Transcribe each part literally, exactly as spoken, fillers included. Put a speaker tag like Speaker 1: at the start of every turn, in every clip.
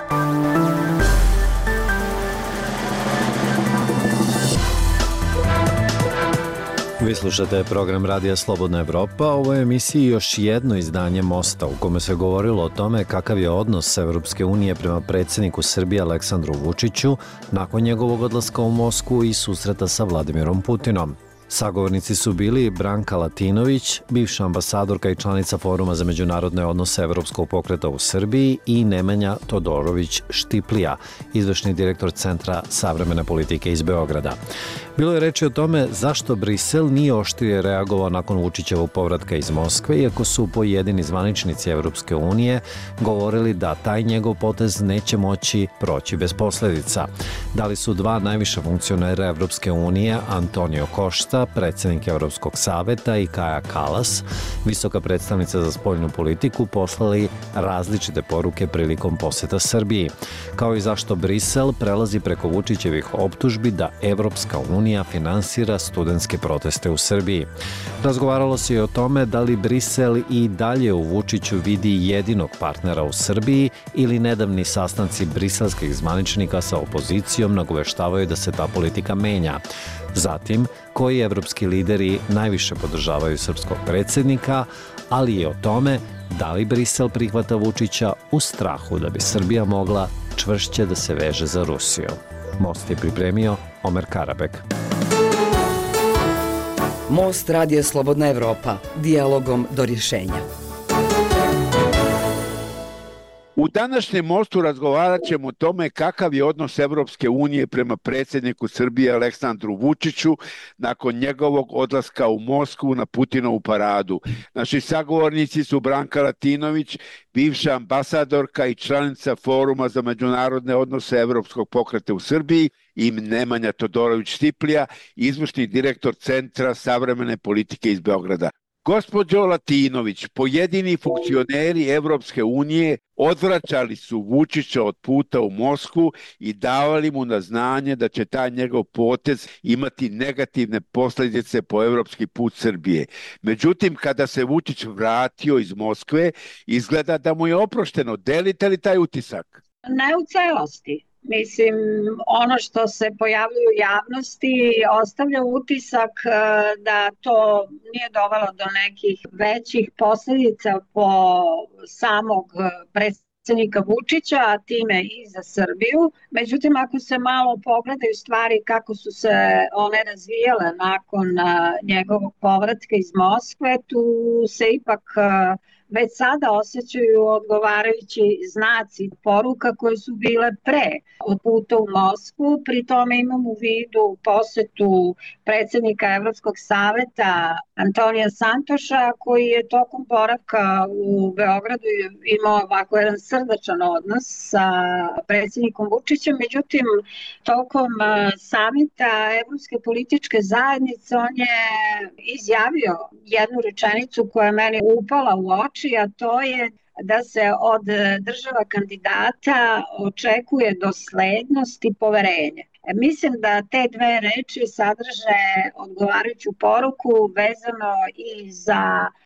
Speaker 1: Vi slušate program Radija Slobodna Evropa. Ovo je emisiji još jedno izdanje Mosta u kome se govorilo o tome kakav je odnos Evropske unije prema predsjedniku Srbije Aleksandru Vučiću nakon njegovog odlaska u Moskvu i susreta sa Vladimirom Putinom. Sagovornici su bili Branka Latinović, bivša ambasadorka i članica Foruma za međunarodne odnose Evropskog pokreta u Srbiji, i Nemanja Todorović Štiplija, izvršni direktor Centra savremene politike iz Beograda. Bilo je reči o tome zašto Brisel nije oštrije reagovao nakon Vučićevog povratka iz Moskve, iako su pojedini zvaničnici Evropske unije govorili da taj njegov potez neće moći proći bez posledica. Da li su dva najviša funkcionera Evropske unije, Antonio Košta, predsjednik Evropskog saveta, i Kaja Kalas, visoka predstavnica za spoljnu politiku, poslali različite poruke prilikom poseta Srbiji, kao i zašto Brisel prelazi preko Vučićevih optužbi da Evropska unija finansira studentske proteste u Srbiji. Razgovaralo se i o tome da li Brisel i dalje u Vučiću vidi jedinog partnera u Srbiji ili nedavni sastanci briselskih zvaničnika sa opozicijom nagoveštavaju da se ta politika menja. Zatim, koji evropski lideri najviše podržavaju srpskog predsjednika, ali i o tome da li Brisel prihvata Vučića u strahu da bi Srbija mogla čvršće da se veže za Rusiju. Most je pripremio Omer Karabek.
Speaker 2: Most Radija Slobodna Evropa, dijalogom do rješenja.
Speaker 3: U današnjem Mostu razgovarat ćemo o tome kakav je odnos Evropske unije prema predsjedniku Srbije Aleksandru Vučiću nakon njegovog odlaska u Moskvu na Putinovu paradu. Naši sagovornici su Branka Latinović, bivša ambasadorka i članica Foruma za međunarodne odnose Evropskog pokreta u Srbiji, i Nemanja Todorović Štiplija, izvršni direktor Centra savremene politike iz Beograda. Gospođo Latinović, pojedini funkcioneri Evropske unije odvraćali su Vučića od puta u Moskvu i davali mu na znanje da će taj njegov potez imati negativne posljedice po evropski put Srbije. Međutim, kada se Vučić vratio iz Moskve, izgleda da mu je oprošteno. Delite li taj utisak?
Speaker 4: Ne u celosti. Mislim, ono što se pojavljuje u javnosti ostavlja utisak da to nije dovelo do nekih većih posljedica po samog predsjednika Vučića, a time i za Srbiju. Međutim, ako se malo pogledaju stvari kako su se one razvijale nakon njegovog povratka iz Moskve, tu se ipak već sada osjećaju odgovarajući znaci poruka koje su bile pre od puta u Moskvu. Pri tome imam u vidu posetu predsjednika Evropskog saveta Antonija Santoša, koji je tokom boravka u Beogradu imao ovako jedan srdačan odnos sa predsjednikom Vučićem. Međutim, tokom samita Evropske političke zajednice on je izjavio jednu rečenicu koja je meni upala u oči, a to je da se od država kandidata očekuje doslednost i poverenje. Mislim da te dve reči sadrže odgovarajuću poruku vezano i za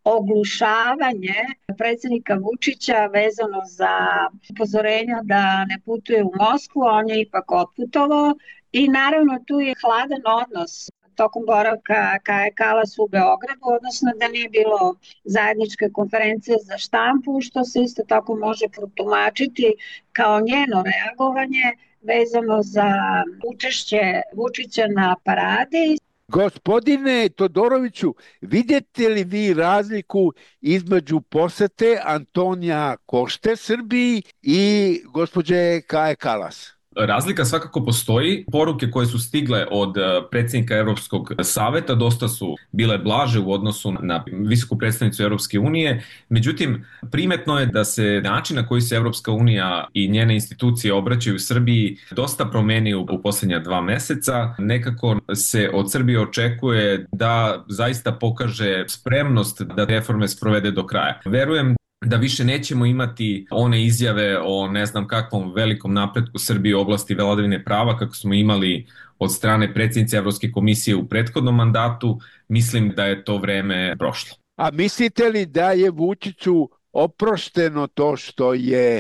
Speaker 4: oglušavanje predsjednika Vučića, vezano za upozorenja da ne putuje u Moskvu, on je ipak otputovao, i naravno tu je hladan odnos tokom boravka Kaje Kalas u Beogradu, odnosno da nije bilo zajedničke konferencije za štampu, što se isto tako može protumačiti kao njeno reagovanje vezano za učešće Vučića na paradi.
Speaker 3: Gospodine Todoroviću, vidite li vi razliku između posete Antonija Košte Srbiji i gospođe Kaje Kalas?
Speaker 5: Razlika svakako postoji. Poruke koje su stigle od predsjednika Evropskog saveta dosta su bile blaže u odnosu na visoku predstavnicu Evropske unije. Međutim, primetno je da se način na koji se Evropska unija i njene institucije obraćaju Srbiji dosta promenio u posljednja dva meseca. Nekako se od Srbije očekuje da zaista pokaže spremnost da reforme sprovede do kraja. Verujem da više nećemo imati one izjave o ne znam kakvom velikom napretku Srbije u oblasti vladavine prava kako smo imali od strane predsjednice Evropske komisije u prethodnom mandatu. Mislim da je to vreme prošlo.
Speaker 3: A mislite li da je Vučiću oprošteno to što je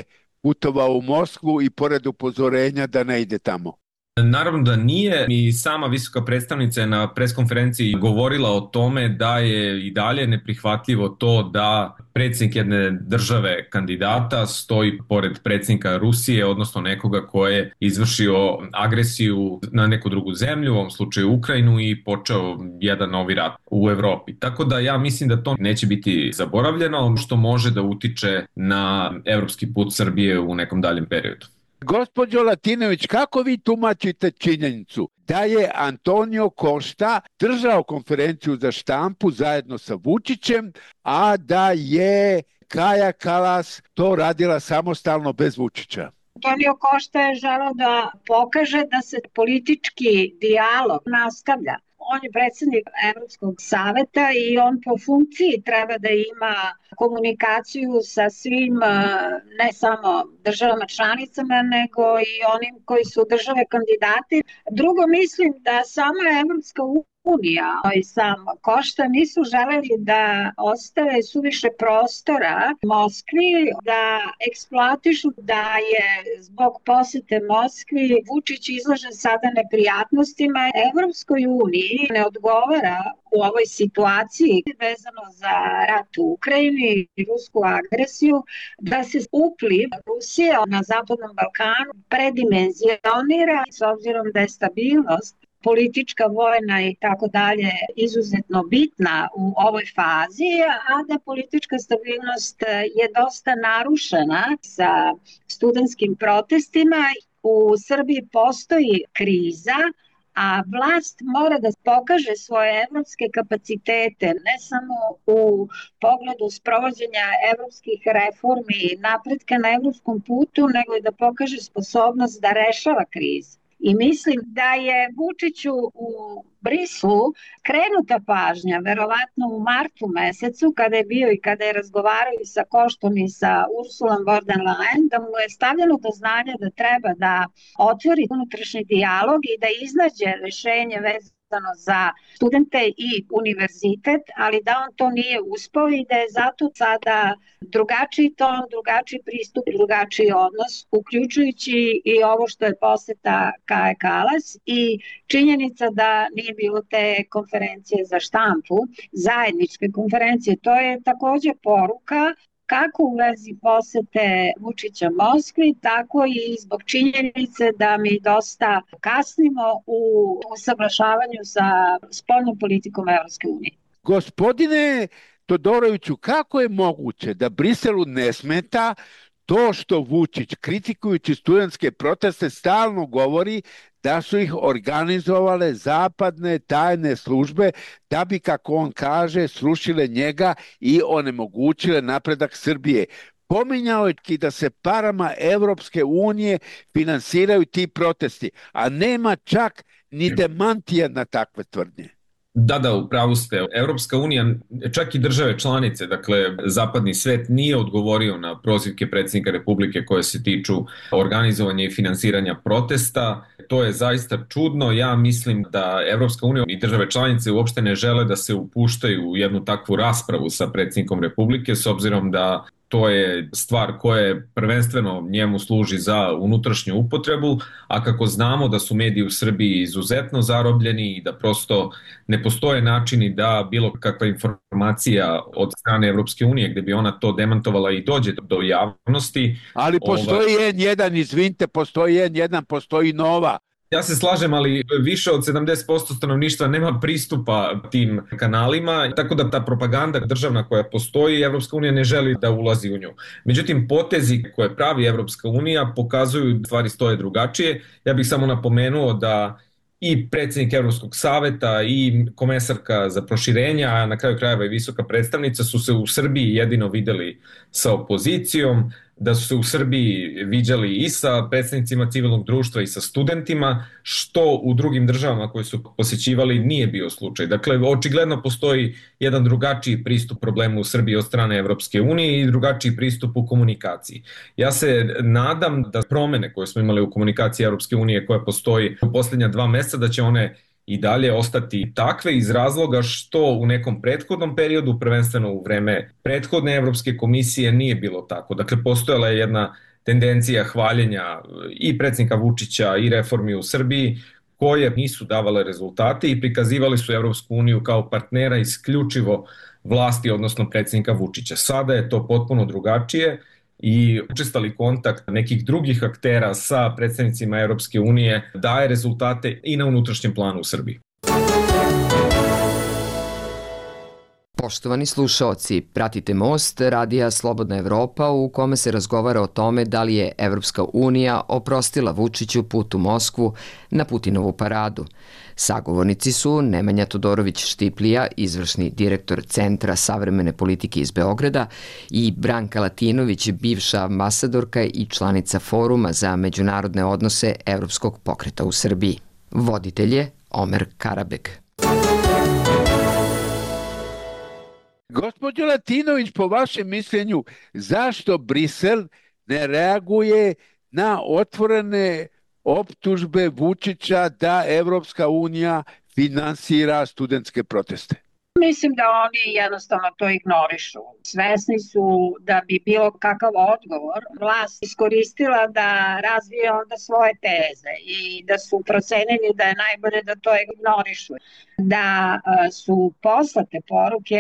Speaker 3: putovao u Moskvu i pored upozorenja da ne ide tamo?
Speaker 5: Naravno da nije. I sama visoka predstavnica je na preskonferenciji govorila o tome da je i dalje neprihvatljivo to da predsjednik jedne države kandidata stoji pored predsjednika Rusije, odnosno nekoga ko je izvršio agresiju na neku drugu zemlju, u ovom slučaju Ukrajinu, i počeo jedan novi rat u Evropi. Tako da ja mislim da to neće biti zaboravljeno, što može da utiče na evropski put Srbije u nekom daljem periodu.
Speaker 3: Gospođo Latinović, kako vi tumačite činjenicu da je Antonio Costa držao konferenciju za štampu zajedno sa Vučićem, a da je Kaja Kallas to radila samostalno bez Vučića?
Speaker 4: Antonio Costa je želeo da pokaže da se politički dijalog nastavlja. On je predsjednik Evropskog saveta i on po funkciji treba da ima komunikaciju sa svim, ne samo državama članicama, nego i onim koji su države kandidati. Drugo, mislim da sama Evropska unija i sam Costa nisu želeli da ostave suviše prostora Moskvi, da eksploatišu da je zbog posete Moskvi Vučić izložen sada neprijatnostima. Evropskoj uniji ne odgovara u ovoj situaciji vezano za rat u Ukrajini i rusku agresiju da se upliv Rusije na Zapadnom Balkanu predimenzionira, s obzirom da je stabilnost politička, vojna i tako dalje izuzetno bitna u ovoj fazi, a da politička stabilnost je dosta narušena sa studentskim protestima. U Srbiji postoji kriza, a vlast mora da pokaže svoje evropske kapacitete, ne samo u pogledu sprovođenja evropskih reformi i napretka na evropskom putu, nego i da pokaže sposobnost da rešava krizu. I mislim da je Vučiću u Briselu krenuta pažnja, verovatno u martu mesecu, kada je bio i kada je razgovarao i sa Koštom i sa Ursulom von der Leyen, da mu je stavljeno do znanja da treba da otvori unutrašnji dijalog i da iznađe rešenje vezano za studente i univerzitet, ali da on to nije uspeo i da je zato sada drugačiji ton, drugačiji pristup, drugačiji odnos, uključujući i ovo što je poseta Kaje Kallas i činjenica da nije bilo te konferencije za štampu, zajedničke konferencije. To je takođe poruka kako u vezi posete Vučića Moskvi, tako i zbog činjenice da mi dosta kasnimo u usaglašavanju sa spoljnom politikom Evropske unije.
Speaker 3: Gospodine Todoroviću, kako je moguće da Briselu ne smeta to što Vučić, kritikujući studentske proteste, stalno govori da su ih organizovale zapadne tajne službe da bi, kako on kaže, srušile njega i onemogućile napredak Srbije. Pominjao je da se parama Evropske unije finansiraju ti protesti, a nema čak ni demantija na takve tvrdnje.
Speaker 5: Da, da, upravo ste. Evropska unija, čak i države članice, dakle zapadni svet, nije odgovorio na prozivke predsjednika Republike koje se tiču organizovanja i finansiranja protesta. To je zaista čudno. Ja mislim da Evropska unija i države članice uopšte ne žele da se upuštaju u jednu takvu raspravu sa predsjednikom Republike, s obzirom da to je stvar koja prvenstveno njemu služi za unutrašnju upotrebu, a kako znamo da su mediji u Srbiji izuzetno zarobljeni i da prosto ne postoje načini da bilo kakva informacija od strane Evropske unije gde bi ona to demantovala i dođe do javnosti.
Speaker 3: Ali postoji N jedan, izvinite, postoji N jedan, postoji Nova.
Speaker 5: Ja se slažem, ali više od sedamdeset posto stanovništva nema pristupa tim kanalima, tako da ta propaganda državna koja postoji, Evropska unija ne želi da ulazi u nju. Međutim, potezi koje pravi Evropska unija pokazuju da stvari stoje drugačije. Ja bih samo napomenuo da i predsjednik Evropskog saveta i komesarka za proširenja, a na kraju krajeva i visoka predstavnica su se u Srbiji jedino videli sa opozicijom, da su se u Srbiji viđali i sa predstavnicima civilnog društva i sa studentima, što u drugim državama koje su posjećivali nije bio slučaj. Dakle, očigledno postoji jedan drugačiji pristup problemu u Srbiji od strane Evropske unije i drugačiji pristup u komunikaciji. Ja se nadam da promene koje smo imali u komunikaciji Evropske unije koja postoji u posljednja dva meseca, da će one i dalje ostati takve iz razloga što u nekom prethodnom periodu, prvenstveno u vreme prethodne Evropske komisije, nije bilo tako. Dakle, postojala je jedna tendencija hvaljenja i predsjednika Vučića i reformi u Srbiji koje nisu davale rezultate i prikazivali su Evropsku uniju kao partnera isključivo vlasti, odnosno predsjednika Vučića. Sada je to potpuno drugačije i učestali kontakt nekih drugih aktera sa predstavnicima Evropske unije daje rezultate i na unutrašnjem planu u Srbiji.
Speaker 6: Poštovani slušaoci, pratite Most, radija Slobodna Evropa u kome se razgovara o tome da li je Evropska unija oprostila Vučiću put u Moskvu na Putinovu paradu. Sagovornici su Nemanja Todorović-Štiplija, izvršni direktor Centra savremene politike iz Beograda, i Branka Latinović, bivša ambasadorka i članica Foruma za međunarodne odnose Evropskog pokreta u Srbiji. Voditelj je Omer Karabek.
Speaker 3: Gospođo Latinović, po vašem mišljenju, zašto Brisel ne reaguje na otvorene optužbe Vučića da Evropska unija finansira studentske proteste?
Speaker 4: Mislim da oni jednostavno to ignorišu. Svesni su da bi bilo kakav odgovor vlast iskoristila da razvije onda svoje teze i da su procenili da je najbolje da to ignorišu. Da su poslate poruke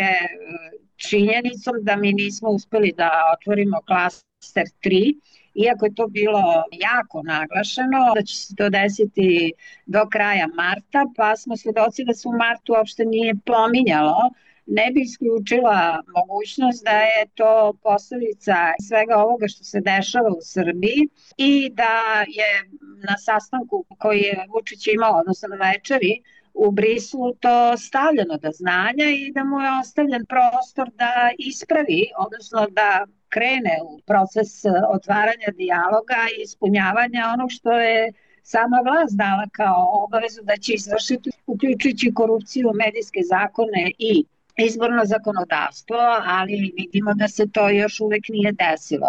Speaker 4: činjenicom da mi nismo uspeli da otvorimo klaster tri, iako je to bilo jako naglašeno, da će se to desiti do kraja marta, pa smo svedoci da se u martu uopšte nije pominjalo, ne bi isključila mogućnost da je to posledica svega ovoga što se dešava u Srbiji i da je na sastanku koji je Vučić imao, odnosno na večeri, u Briselu to stavljeno do znanja i da mu je ostavljen prostor da ispravi, odnosno da krene u proces otvaranja dijaloga i ispunjavanja onog što je sama vlast dala kao obavezu da će izvršiti, uključujući korupciju, medijske zakone i izborno zakonodavstvo, ali vidimo da se to još uvek nije desilo.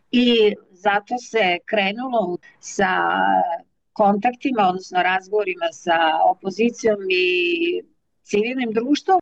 Speaker 4: I zato se krenulo sa kontaktima, odnosno razgovorima sa opozicijom i civilnim društvom.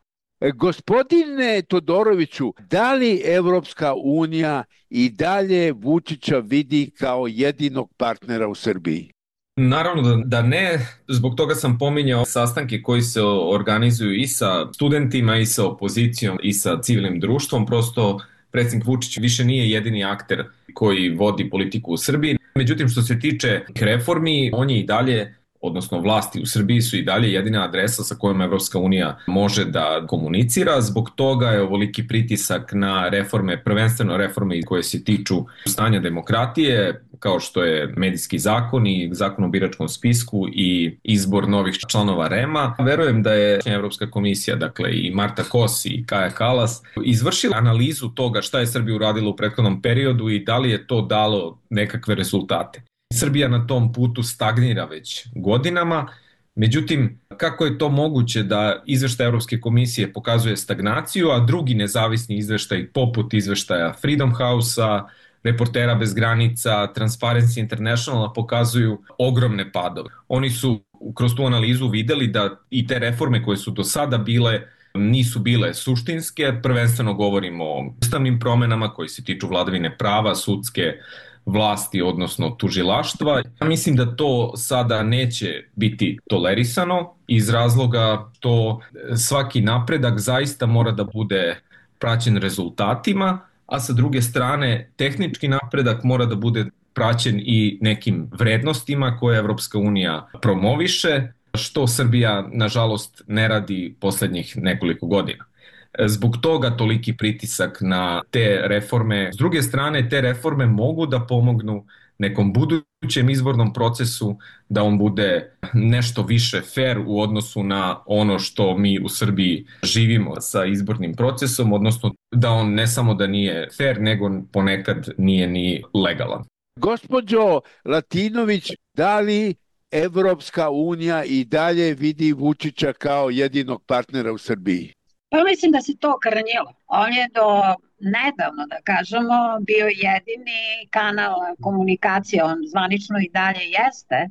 Speaker 3: Gospodine Todoroviću, da li Evropska unija i dalje Vučića vidi kao jedinog partnera u Srbiji?
Speaker 5: Naravno da, da ne, zbog toga sam pominjao sastanke koji se organizuju i sa studentima i sa opozicijom i sa civilnim društvom, prosto predsjednik Vučić više nije jedini akter koji vodi politiku u Srbiji. Međutim, što se tiče reformi, on je i dalje, odnosno vlasti u Srbiji su i dalje jedina adresa sa kojom Evropska unija može da komunicira. Zbog toga je ovoliki pritisak na reforme, prvenstveno reforme koje se tiču stanja demokratije, kao što je medijski zakon i zakon o biračkom spisku i izbor novih članova R E M-a. Verujem da je Evropska komisija, dakle i Marta Kos i Kaja Kalas, izvršila analizu toga šta je Srbija uradila u prethodnom periodu i da li je to dalo nekakve rezultate. Srbija na tom putu stagnira već godinama, međutim, kako je to moguće da izveštaj Evropske komisije pokazuje stagnaciju, a drugi nezavisni izveštaj poput izveštaja Freedom House-a, Reportera bez granica, Transparency Internationala pokazuju ogromne padove. Oni su kroz tu analizu videli da i te reforme koje su do sada bile nisu bile suštinske, prvenstveno govorimo o ustavnim promenama koji se tiču vladavine prava, sudske vlasti, odnosno tužilaštva. Ja mislim da to sada neće biti tolerisano iz razloga što svaki napredak zaista mora da bude praćen rezultatima, a sa druge strane tehnički napredak mora da bude praćen i nekim vrednostima koje Evropska unija promoviše, što Srbija nažalost ne radi poslednjih nekoliko godina. Zbog toga toliki pritisak na te reforme. S druge strane, te reforme mogu da pomognu nekom budućem izbornom procesu da on bude nešto više fair u odnosu na ono što mi u Srbiji živimo sa izbornim procesom, odnosno da on ne samo da nije fair, nego ponekad nije ni legalan.
Speaker 3: Gospođo Latinović, da li Evropska unija i dalje vidi Vučića kao jedinog partnera u Srbiji?
Speaker 4: Pa mislim da se to krnjilo. On je do nedavno, da kažemo, bio jedini kanal komunikacije, on zvanično i dalje jeste,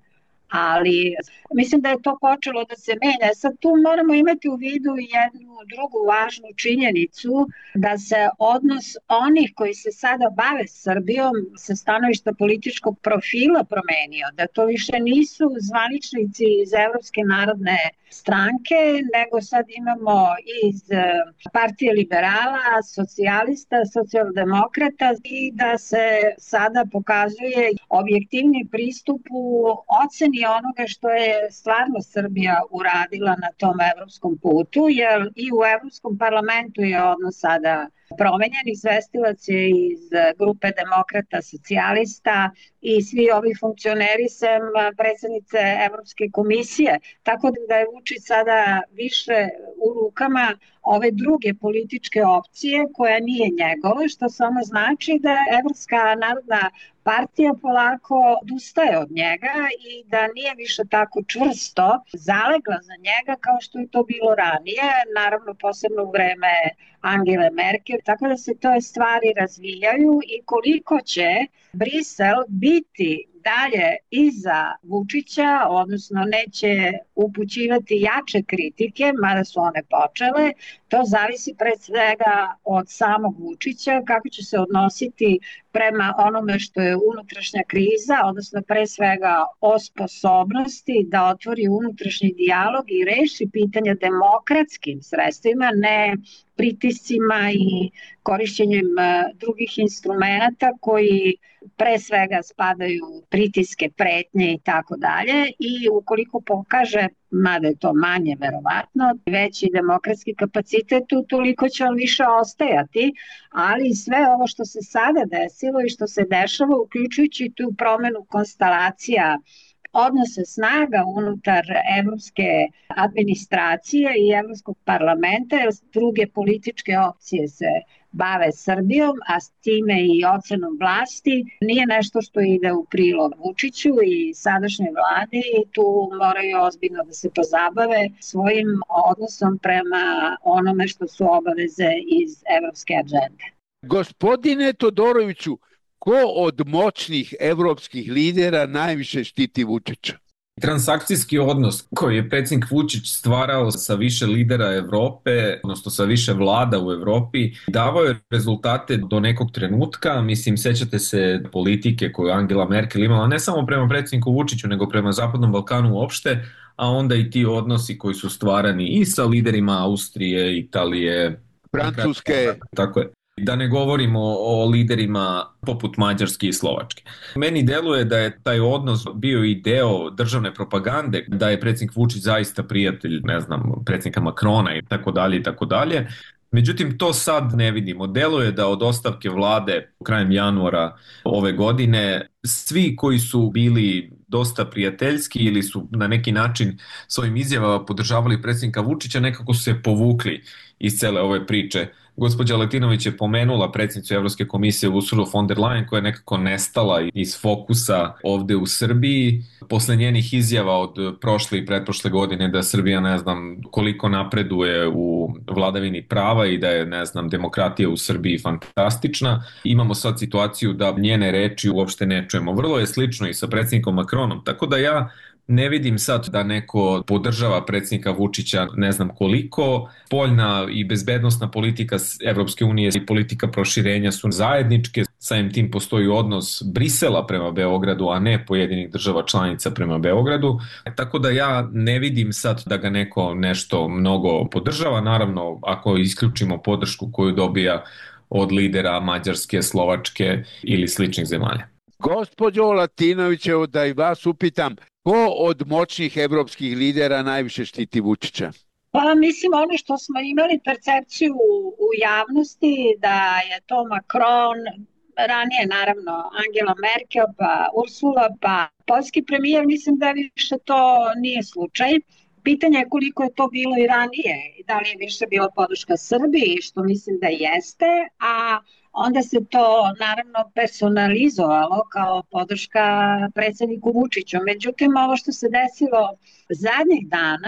Speaker 4: ali mislim da je to počelo da se menja. Sad tu moramo imati u vidu jednu drugu važnu činjenicu, da se odnos onih koji se sada bave Srbijom sa stanovišta političkog profila promenio, da to više nisu zvaničnici iz Evropske narodne stranke, nego sad imamo iz Partije liberala, socijalista, socijaldemokrata i da se sada pokazuje objektivni pristup u oceni onoga što je stvarno Srbija uradila na tom evropskom putu, jer i u Evropskom parlamentu je odnos sada promenjen. Izvestilac je iz grupe demokrata, socijalista i svi ovi funkcioneri sem predsednice Evropske komisije. Tako da je Vučić sada više u rukama ove druge političke opcije koja nije njegova, što samo znači da Evropska narodna partija polako odustaje od njega i da nije više tako čvrsto zalegla za njega kao što je to bilo ranije, naravno posebno u vreme Angele Merkel, tako da se to stvari razvijaju i koliko će Brisel biti dalje iza Vučića, odnosno neće upućivati jače kritike, mada su one počele, to zavisi pre svega od samog Vučića, kako će se odnositi prema onome što je unutrašnja kriza, odnosno pre svega o sposobnosti da otvori unutrašnji dijalog i reši pitanja demokratskim sredstvima, ne pritiscima i korišćenjem drugih instrumenta koji pre svega spadaju pritiske, pretnje i tako dalje, i ukoliko pokaže, mada je to manje verovatno, veći demokratski kapacitet, toliko će on više ostajati, ali sve ovo što se sada desilo i što se dešava, uključujući tu promenu konstelacija odnose snaga unutar evropske administracije i Evropskog parlamenta, jer druge političke opcije se bave Srbijom, a s time i ocenom vlasti, nije nešto što ide u prilog Vučiću i sadašnjoj vladi, i tu moraju ozbiljno da se pozabave svojim odnosom prema onome što su obaveze iz evropske agende.
Speaker 3: Gospodine Todoroviću, ko od moćnih evropskih lidera najviše štiti Vučića?
Speaker 5: Transakcijski odnos koji je predsjednik Vučić stvarao sa više lidera Evrope, odnosno sa više vlada u Evropi, davao je rezultate do nekog trenutka. Mislim, sećate se politike koju Angela Merkel imala ne samo prema predsjedniku Vučiću, nego prema Zapadnom Balkanu uopšte, a onda i ti odnosi koji su stvarani i sa liderima Austrije, Italije,
Speaker 3: Francuske.
Speaker 5: Tako je. Da ne govorimo o liderima poput Mađarske i Slovačke. Meni deluje da je taj odnos bio i deo državne propagande, da je predsjednik Vučić zaista prijatelj, ne znam, predsjednika Makrona i tako dalje i tako dalje. Međutim, to sad ne vidimo. Deluje da od ostavke vlade krajem januara ove godine svi koji su bili dosta prijateljski ili su na neki način svojim izjavama podržavali predsjednika Vučića, nekako su se povukli iz cele ove priče. Gospođa Latinović je pomenula predsjednicu Evropske komisije Ursulu von der Leyen, koja je nekako nestala iz fokusa ovde u Srbiji. Posle njenih izjava od prošle i pretprošle godine da Srbija ne znam koliko napreduje u vladavini prava i da je ne znam demokratija u Srbiji fantastična, imamo sad situaciju da njene reči uopšte ne čujemo. Vrlo je slično i sa predsjednikom Makronom, tako da ja ne vidim sad da neko podržava predsjednika Vučića ne znam koliko. Spoljna i bezbednosna politika Evropske unije i politika proširenja su zajedničke. Samim tim postoji odnos Brisela prema Beogradu, a ne pojedinih država članica prema Beogradu. Tako da ja ne vidim sad da ga neko nešto mnogo podržava. Naravno, ako isključimo podršku koju dobija od lidera Mađarske, Slovačke ili sličnih zemalja.
Speaker 3: Gospođo Latinović, evo da i vas upitam, ko od moćnih evropskih lidera najviše štiti Vučića?
Speaker 4: Pa mislim ono što smo imali percepciju u javnosti da je to Macron, ranije naravno Angela Merkel, pa Ursula, pa poljski premijer, mislim da više to nije slučaj. Pitanje je koliko je to bilo i ranije, da li je više bila podrška Srbiji, što mislim da jeste, a onda se to naravno personalizovalo kao podrška predsjedniku Vučiću. Međutim, ovo što se desilo zadnjih dana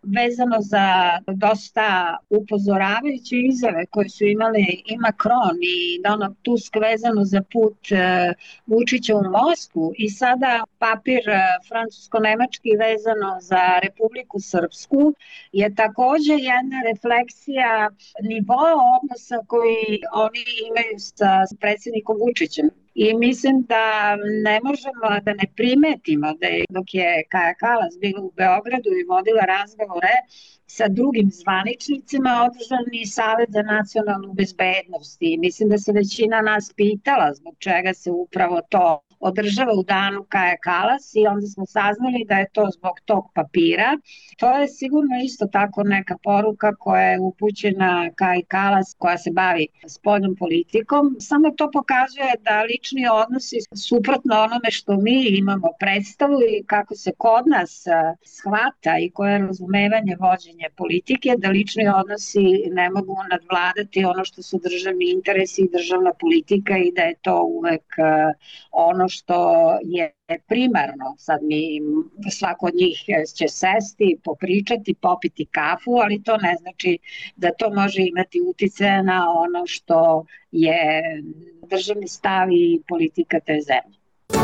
Speaker 4: vezano za dosta upozoravajuće izjave koje su imali i Macron i Donald Tusk vezano za put Vučića u Moskvu i sada papir francusko-nemački vezano za Republiku Srpsku je takođe jedna refleksija nivoa odnosa koji oni imaju sa predsjednikom Vučićem. I mislim da ne možemo da ne primetimo da je, dok je Kaja Kalas bila u Beogradu i vodila razgovore sa drugim zvaničnicima, održan i Savet za nacionalnu bezbednost. I mislim da se većina nas pitala zbog čega se upravo to održava u danu Kaja Kalas i onda smo saznali da je to zbog tog papira. To je sigurno isto tako neka poruka koja je upućena Kaji Kalas koja se bavi spoljnom politikom. Samo to pokazuje da lični odnosi suprotno onome što mi imamo predstavu i kako se kod nas shvata i koje je razumevanje vođenja politike, da lični odnosi ne mogu nadvladati ono što su državni interesi i državna politika i da je to uvek ono što je primarno. Sad mi, svako od njih će sesti, popričati, popiti kafu, ali to ne znači da to može imati uticaja na ono što je državni stav i politika te zemlje.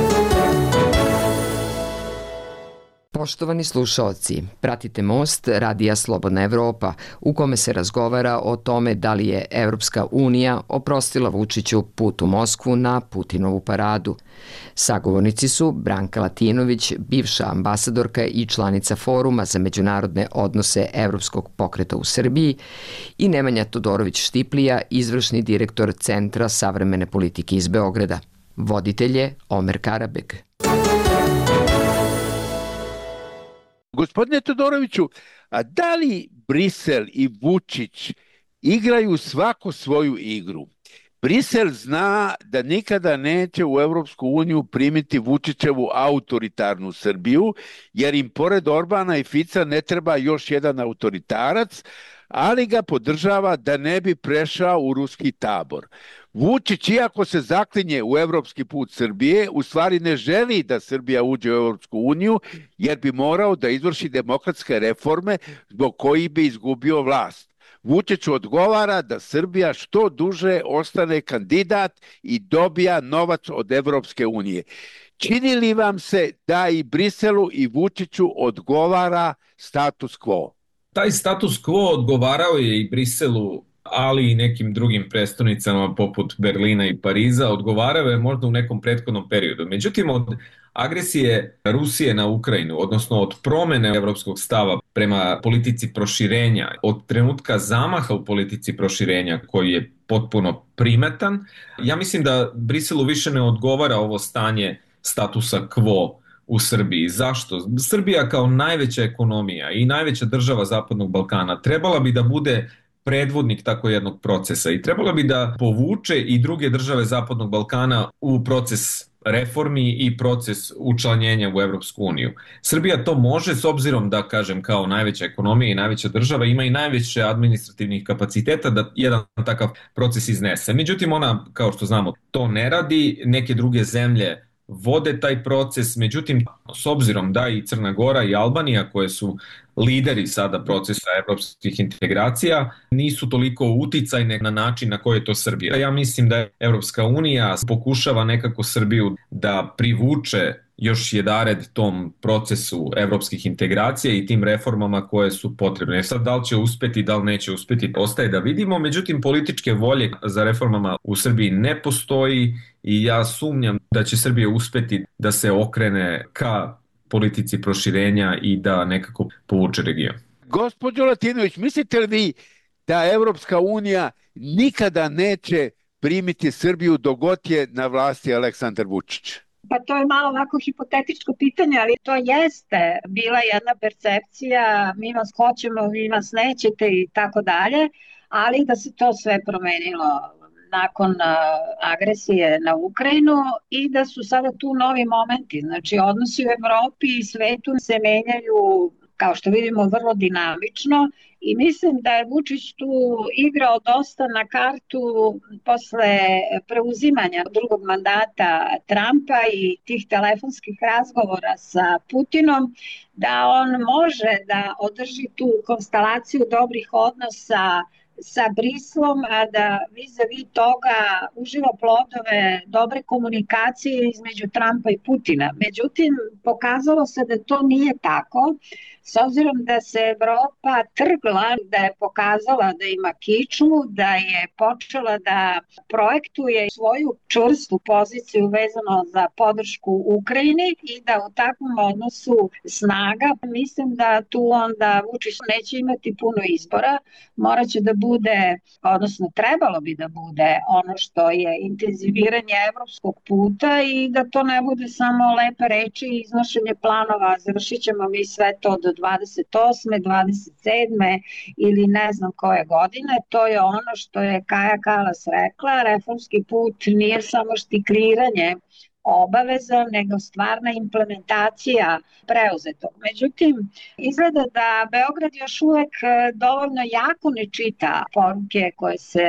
Speaker 6: Poštovani slušaoci, pratite Most Radija Slobodna Evropa u kome se razgovara o tome da li je Evropska unija oprostila Vučiću put u Moskvu na Putinovu paradu. Sagovornici su Branka Latinović, bivša ambasadorka i članica Foruma za međunarodne odnose Evropskog pokreta u Srbiji i Nemanja Todorović-Štiplija, izvršni direktor Centra savremene politike iz Beograda. Voditelj je Omer Karabeg.
Speaker 3: Gospodine Todoroviću, a da li Brisel i Vučić igraju svako svoju igru? Brisel zna da nikada neće u Evropsku uniju primiti Vučićevu autoritarnu Srbiju, jer im pored Orbana i Fica ne treba još jedan autoritarac, ali ga podržava da ne bi prešao u ruski tabor. Vučić, iako se zaklinje u evropski put Srbije, u stvari ne želi da Srbija uđe u Evropsku uniju, jer bi morao da izvrši demokratske reforme zbog kojih bi izgubio vlast. Vučić odgovara da Srbija što duže ostane kandidat i dobija novac od Evropske unije. Čini li vam se da i Briselu i Vučiću odgovara status quo?
Speaker 5: Taj status quo odgovarao je i Briselu, ali i nekim drugim prestonicama poput Berlina i Pariza, odgovarao je možda u nekom prethodnom periodu. Međutim, od agresije Rusije na Ukrajinu, odnosno od promene evropskog stava prema politici proširenja, od trenutka zamaha u politici proširenja koji je potpuno primetan, ja mislim da Briselu više ne odgovara ovo stanje statusa quo u Srbiji. Zašto? Srbija kao najveća ekonomija i najveća država Zapadnog Balkana trebala bi da bude predvodnik tako jednog procesa i trebala bi da povuče i druge države Zapadnog Balkana u proces reformi i proces učlanjenja u Evropsku uniju. Srbija to može s obzirom da, kažem, kao najveća ekonomija i najveća država ima i najveće administrativnih kapaciteta da jedan takav proces iznese. Međutim, ona, kao što znamo, to ne radi. Neke druge zemlje vode taj proces, međutim, s obzirom da i Crna Gora i Albanija, koje su lideri sada procesa evropskih integracija, nisu toliko uticajne na način na koji je to Srbija. Ja mislim da Evropska unija pokušava nekako Srbiju da privuče još jedared tom procesu evropskih integracija i tim reformama koje su potrebne. Sad, da li će uspeti, da li neće uspeti, ostaje da vidimo. Međutim, političke volje za reformama u Srbiji ne postoji i ja sumnjam da će Srbija uspeti da se okrene ka politici proširenja i da nekako povuče region.
Speaker 3: Gospođo Latinović, mislite li vi da Evropska unija nikada neće primiti Srbiju dok god je na vlasti Aleksandar Vučić?
Speaker 4: Pa to je malo ovako hipotetičko pitanje, ali to jeste bila jedna percepcija, mi vas hoćemo, vi vas nećete i tako dalje, ali da se to sve promenilo nakon agresije na Ukrajinu i da su sada tu novi momenti. Znači, odnosi u Evropi i svetu se menjaju, kao što vidimo, vrlo dinamično I mislim da je Vučić tu igrao dosta na kartu posle preuzimanja drugog mandata Trumpa i tih telefonskih razgovora sa Putinom, da on može da održi tu konstelaciju dobrih odnosa sa Brislom, a da vis-a-vis toga uživa plodove dobre komunikacije između Trumpa i Putina. Međutim, pokazalo se da to nije tako, s obzirom da se Evropa trgla, da je pokazala da ima kičmu, da je počela da projektuje svoju čvrstu poziciju vezano za podršku Ukrajini i da u takvom odnosu snaga, mislim da tu onda Vučić neće imati puno izbora, moraće da bude, odnosno trebalo bi da bude ono što je intenziviranje evropskog puta i da to ne bude samo lepe reči i iznošenje planova, završit ćemo mi sve to do dvadeset osme, dvadeset sedme ili ne znam koje godine. To je ono što je Kaja Kalas rekla, reformski put nije samo štikliranje obaveza, nego stvarna implementacija preuzetog. Međutim, izgleda da Beograd još uvek dovoljno jako ne čita poruke koje se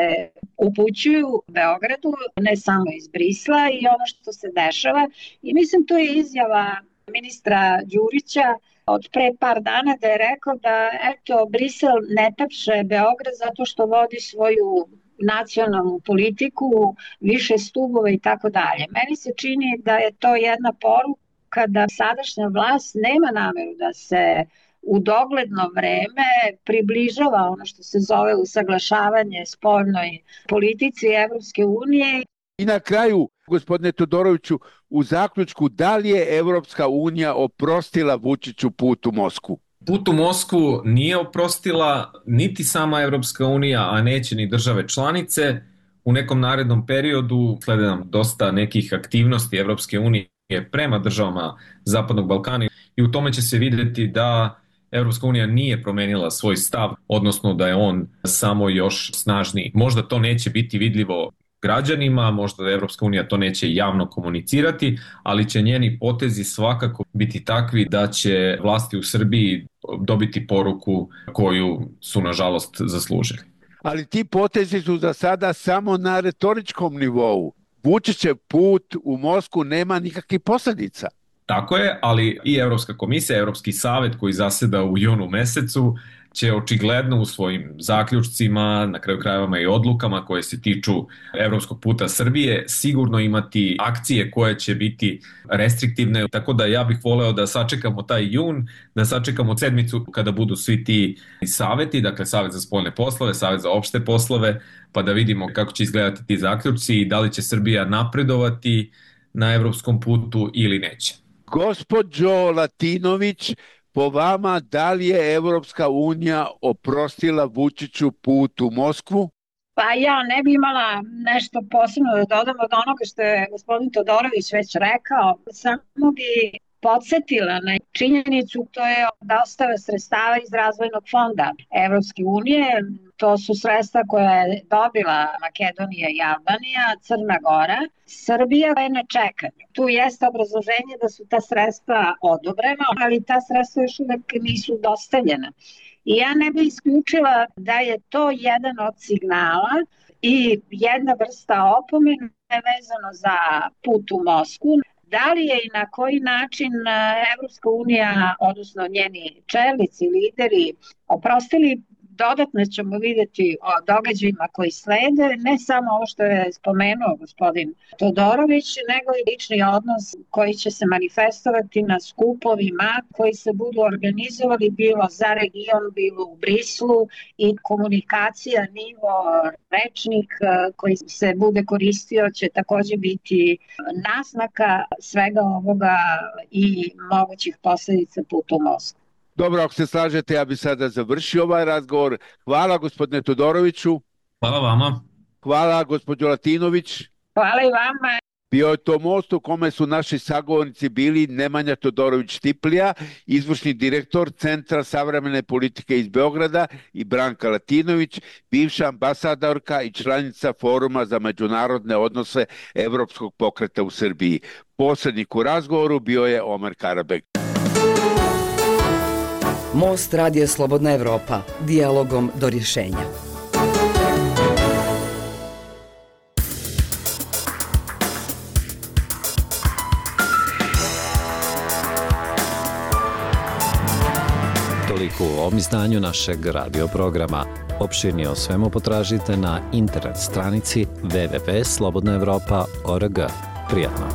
Speaker 4: upućuju Beogradu, ne samo iz Brisla i ono što se dešava. I mislim, to je izjava ministra Đurića od pre par dana da je rekao da eto, Brisel ne tapše Beograd zato što vodi svoju nacionalnu politiku, više stubova i tako dalje. Meni se čini da je to jedna poruka da sadašnja vlast nema nameru da se u dogledno vreme približava ono što se zove usaglašavanje spoljnoj politici Evropske unije.
Speaker 3: I na kraju, gospodine Todoroviću, u zaključku, da li je Evropska unija oprostila Vučiću put u Moskvu?
Speaker 5: Put u Moskvu nije oprostila niti sama Evropska unija, a neće ni države članice. U nekom narednom periodu slede nam dosta nekih aktivnosti Evropske unije prema državama Zapadnog Balkana i u tome će se vidjeti da Evropska unija nije promenila svoj stav, odnosno da je on samo još snažniji. Možda to neće biti vidljivo građanima, možda da Evropska unija to neće javno komunicirati, ali će njeni potezi svakako biti takvi da će vlasti u Srbiji dobiti poruku koju su nažalost zaslužili.
Speaker 3: Ali ti potezi su za sada samo na retoričkom nivou. Vučićev put u Moskvu nema nikakvih posljedica.
Speaker 5: Tako je, ali i Evropska komisija, Evropski savet koji zaseda u junu mesecu će očigledno u svojim zaključcima, na kraju krajeva i odlukama koje se tiču evropskog puta Srbije, sigurno imati akcije koje će biti restriktivne, tako da ja bih voleo da sačekamo taj jun, da sačekamo sedmicu kada budu svi ti saveti, dakle Savet za spoljne poslove, Savet za opšte poslove, pa da vidimo kako će izgledati ti zaključci i da li će Srbija napredovati na evropskom putu ili neće.
Speaker 3: Gospođo Latinović, po vama, da li je Evropska unija oprostila Vučiću put u Moskvu?
Speaker 4: Pa ja ne bi imala nešto posebno da dodam od onoga što je gospodin Todorović već rekao. Samo bi podsjetila na činjenicu, to je dostava sredstava iz razvojnog fonda Evropske unije. To su sredstva koje je dobila Makedonija i Albanija, Crna Gora. Srbija je na čekanju. Tu jeste obrazloženje da su ta sredstva odobrena, ali ta sredstva još uvek nisu dostavljena. I ja ne bih isključila da je to jedan od signala i jedna vrsta opomene vezano za put u Moskvu. Da li je i na koji način Evropska unija, odnosno njeni čelnici, lideri, oprostili, dodatno ćemo vidjeti o događajima koji slede, ne samo ovo što je spomenuo gospodin Todorović, nego i lični odnos koji će se manifestovati na skupovima koji se budu organizovali bilo za region, bilo u Brislu i komunikacija, nivo, rečnik koji se bude koristio će također biti naznaka svega ovoga i mogućih posljedica puta u Moskvu.
Speaker 3: Dobro, ako se slažete, ja bih sada završio ovaj razgovor. Hvala gospodine Todoroviću.
Speaker 5: Hvala vama.
Speaker 3: Hvala gospođo Latinović.
Speaker 4: Hvala i vama.
Speaker 3: Bio je to most u kome su naši sagovornici bili Nemanja Todorović-Tiplija, izvršni direktor Centra savremene politike iz Beograda, i Branka Latinović, bivša ambasadorka i članica Foruma za međunarodne odnose Evropskog pokreta u Srbiji. Posrednik u razgovoru bio je Omer Karabek.
Speaker 2: Most Radija Slobodna Evropa, dijalogom do rješenja.
Speaker 1: Toliko u ovom izdanju našeg radio programa. Opširnije o svemu potražite na internet stranici w w w tačka slobodna evropa tačka org. Prijatno!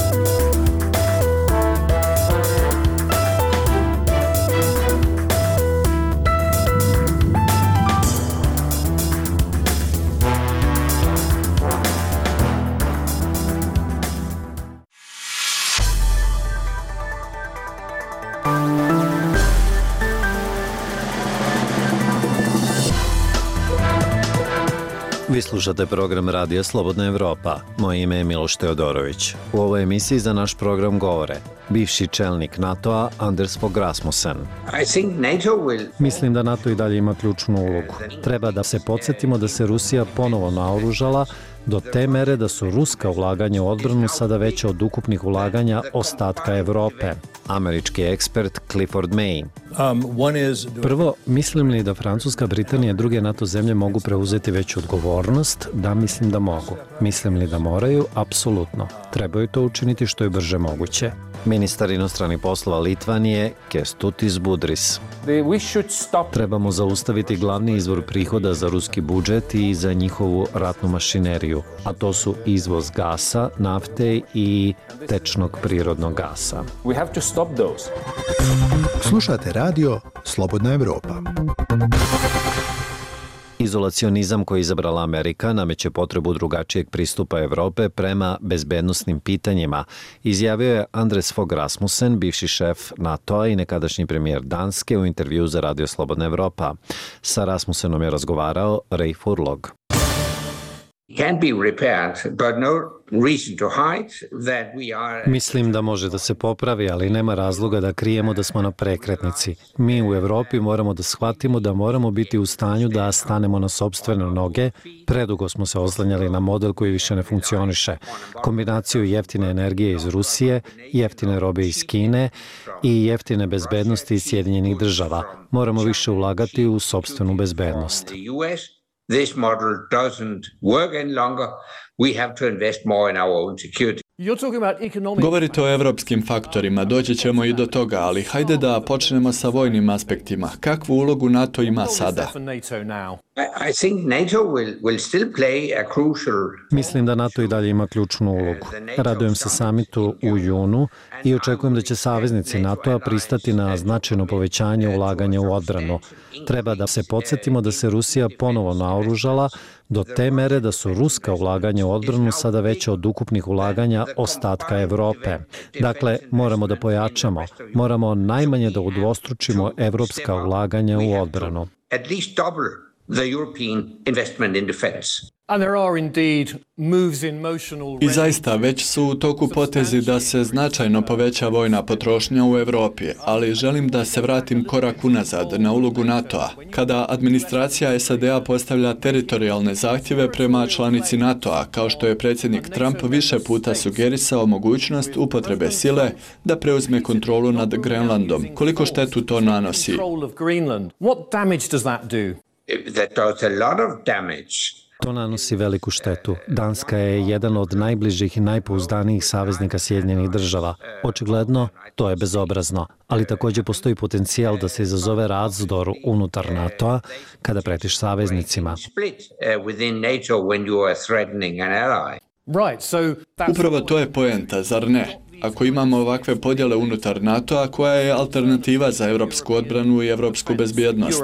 Speaker 1: Vi slušate program Radija Slobodna Evropa. Moje ime je Miloš Teodorović. U ovoj emisiji za naš program govore bivši čelnik NATO-a Anders Fogh Rasmussen. Mislim da NATO i dalje ima ključnu ulogu. Treba da se podsjetimo da se Rusija ponovo naoružala do te mere da su ruska ulaganja u odbranu sada veća od ukupnih ulaganja ostatka Evrope. Američki ekspert Clifford May. Prvo, mislim li da Francuska, Britanija i druge NATO zemlje mogu preuzeti veću odgovornost? Da, mislim da mogu. Mislim li da moraju? Apsolutno. Trebaju to učiniti što je brže moguće. Ministar inostranih poslova Litvanije Kęstutis Budrys. Trebamo zaustaviti glavni izvor prihoda za ruski budžet i za njihovu ratnu mašineriju, a to su izvoz gasa, nafte i tečnog prirodnog gasa.
Speaker 7: Slušate radio Slobodna Evropa.
Speaker 1: Izolacionizam koji je izabrala Amerika nameće potrebu drugačijeg pristupa Evrope prema bezbednosnim pitanjima, izjavio je Anders Fogh Rasmussen, bivši šef NATO-a i nekadašnji premijer Danske u intervju za Radio Slobodna Evropa. Sa Rasmussenom je razgovarao Ray Furlog. Mislim da može da se popravi, ali nema razloga da krijemo da smo na prekretnici. Mi u Evropi moramo da shvatimo da moramo biti u stanju da stanemo na sopstvene noge. Predugo smo se oslanjali na model koji više ne funkcioniše. Kombinaciju jeftine energije iz Rusije, jeftine robe iz Kine i jeftine bezbednosti iz Sjedinjenih država. Moramo više ulagati u sopstvenu bezbednost.
Speaker 8: This model doesn't work any longer. We have to invest more in our own security.
Speaker 9: Govorite o evropskim faktorima, doći ćemo i do toga, ali hajde da počnemo sa vojnim aspektima. Kakvu ulogu NATO ima sada?
Speaker 1: Mislim da NATO i dalje ima ključnu ulogu. Radujem se samitu u junu i očekujem da će saveznici NATO-a pristati na značajno povećanje ulaganja u odbranu. Treba da se podsjetimo da se Rusija ponovo naoružala do te mere da su ruska ulaganja u odbranu sada veća od ukupnih ulaganja ostatka Evrope. Dakle, moramo da pojačamo, moramo najmanje da udvostručimo evropska ulaganja u odbranu.
Speaker 9: I zaista, već su u toku potezi da se značajno poveća vojna potrošnja u Evropi, ali želim da se vratim korak unazad na ulogu NATO-a. Kada administracija S A D-a postavlja teritorijalne zahtjeve prema članici NATO-a, kao što je predsjednik Trump više puta sugerisao mogućnost upotrebe sile da preuzme kontrolu nad Grenlandom. Koliko štetu to nanosi?
Speaker 1: To nanosi veliku štetu. Danska je jedan od najbližih i najpouzdanijih saveznika Sjedinjenih država. Očigledno, to je bezobrazno, ali također postoji potencijal da se izazove razdor unutar NATO-a kada pretiš saveznicima.
Speaker 9: Upravo to je poenta, zar ne? Ako imamo ovakve podjele unutar NATO-a, koja je alternativa za evropsku odbranu i evropsku bezbjednost?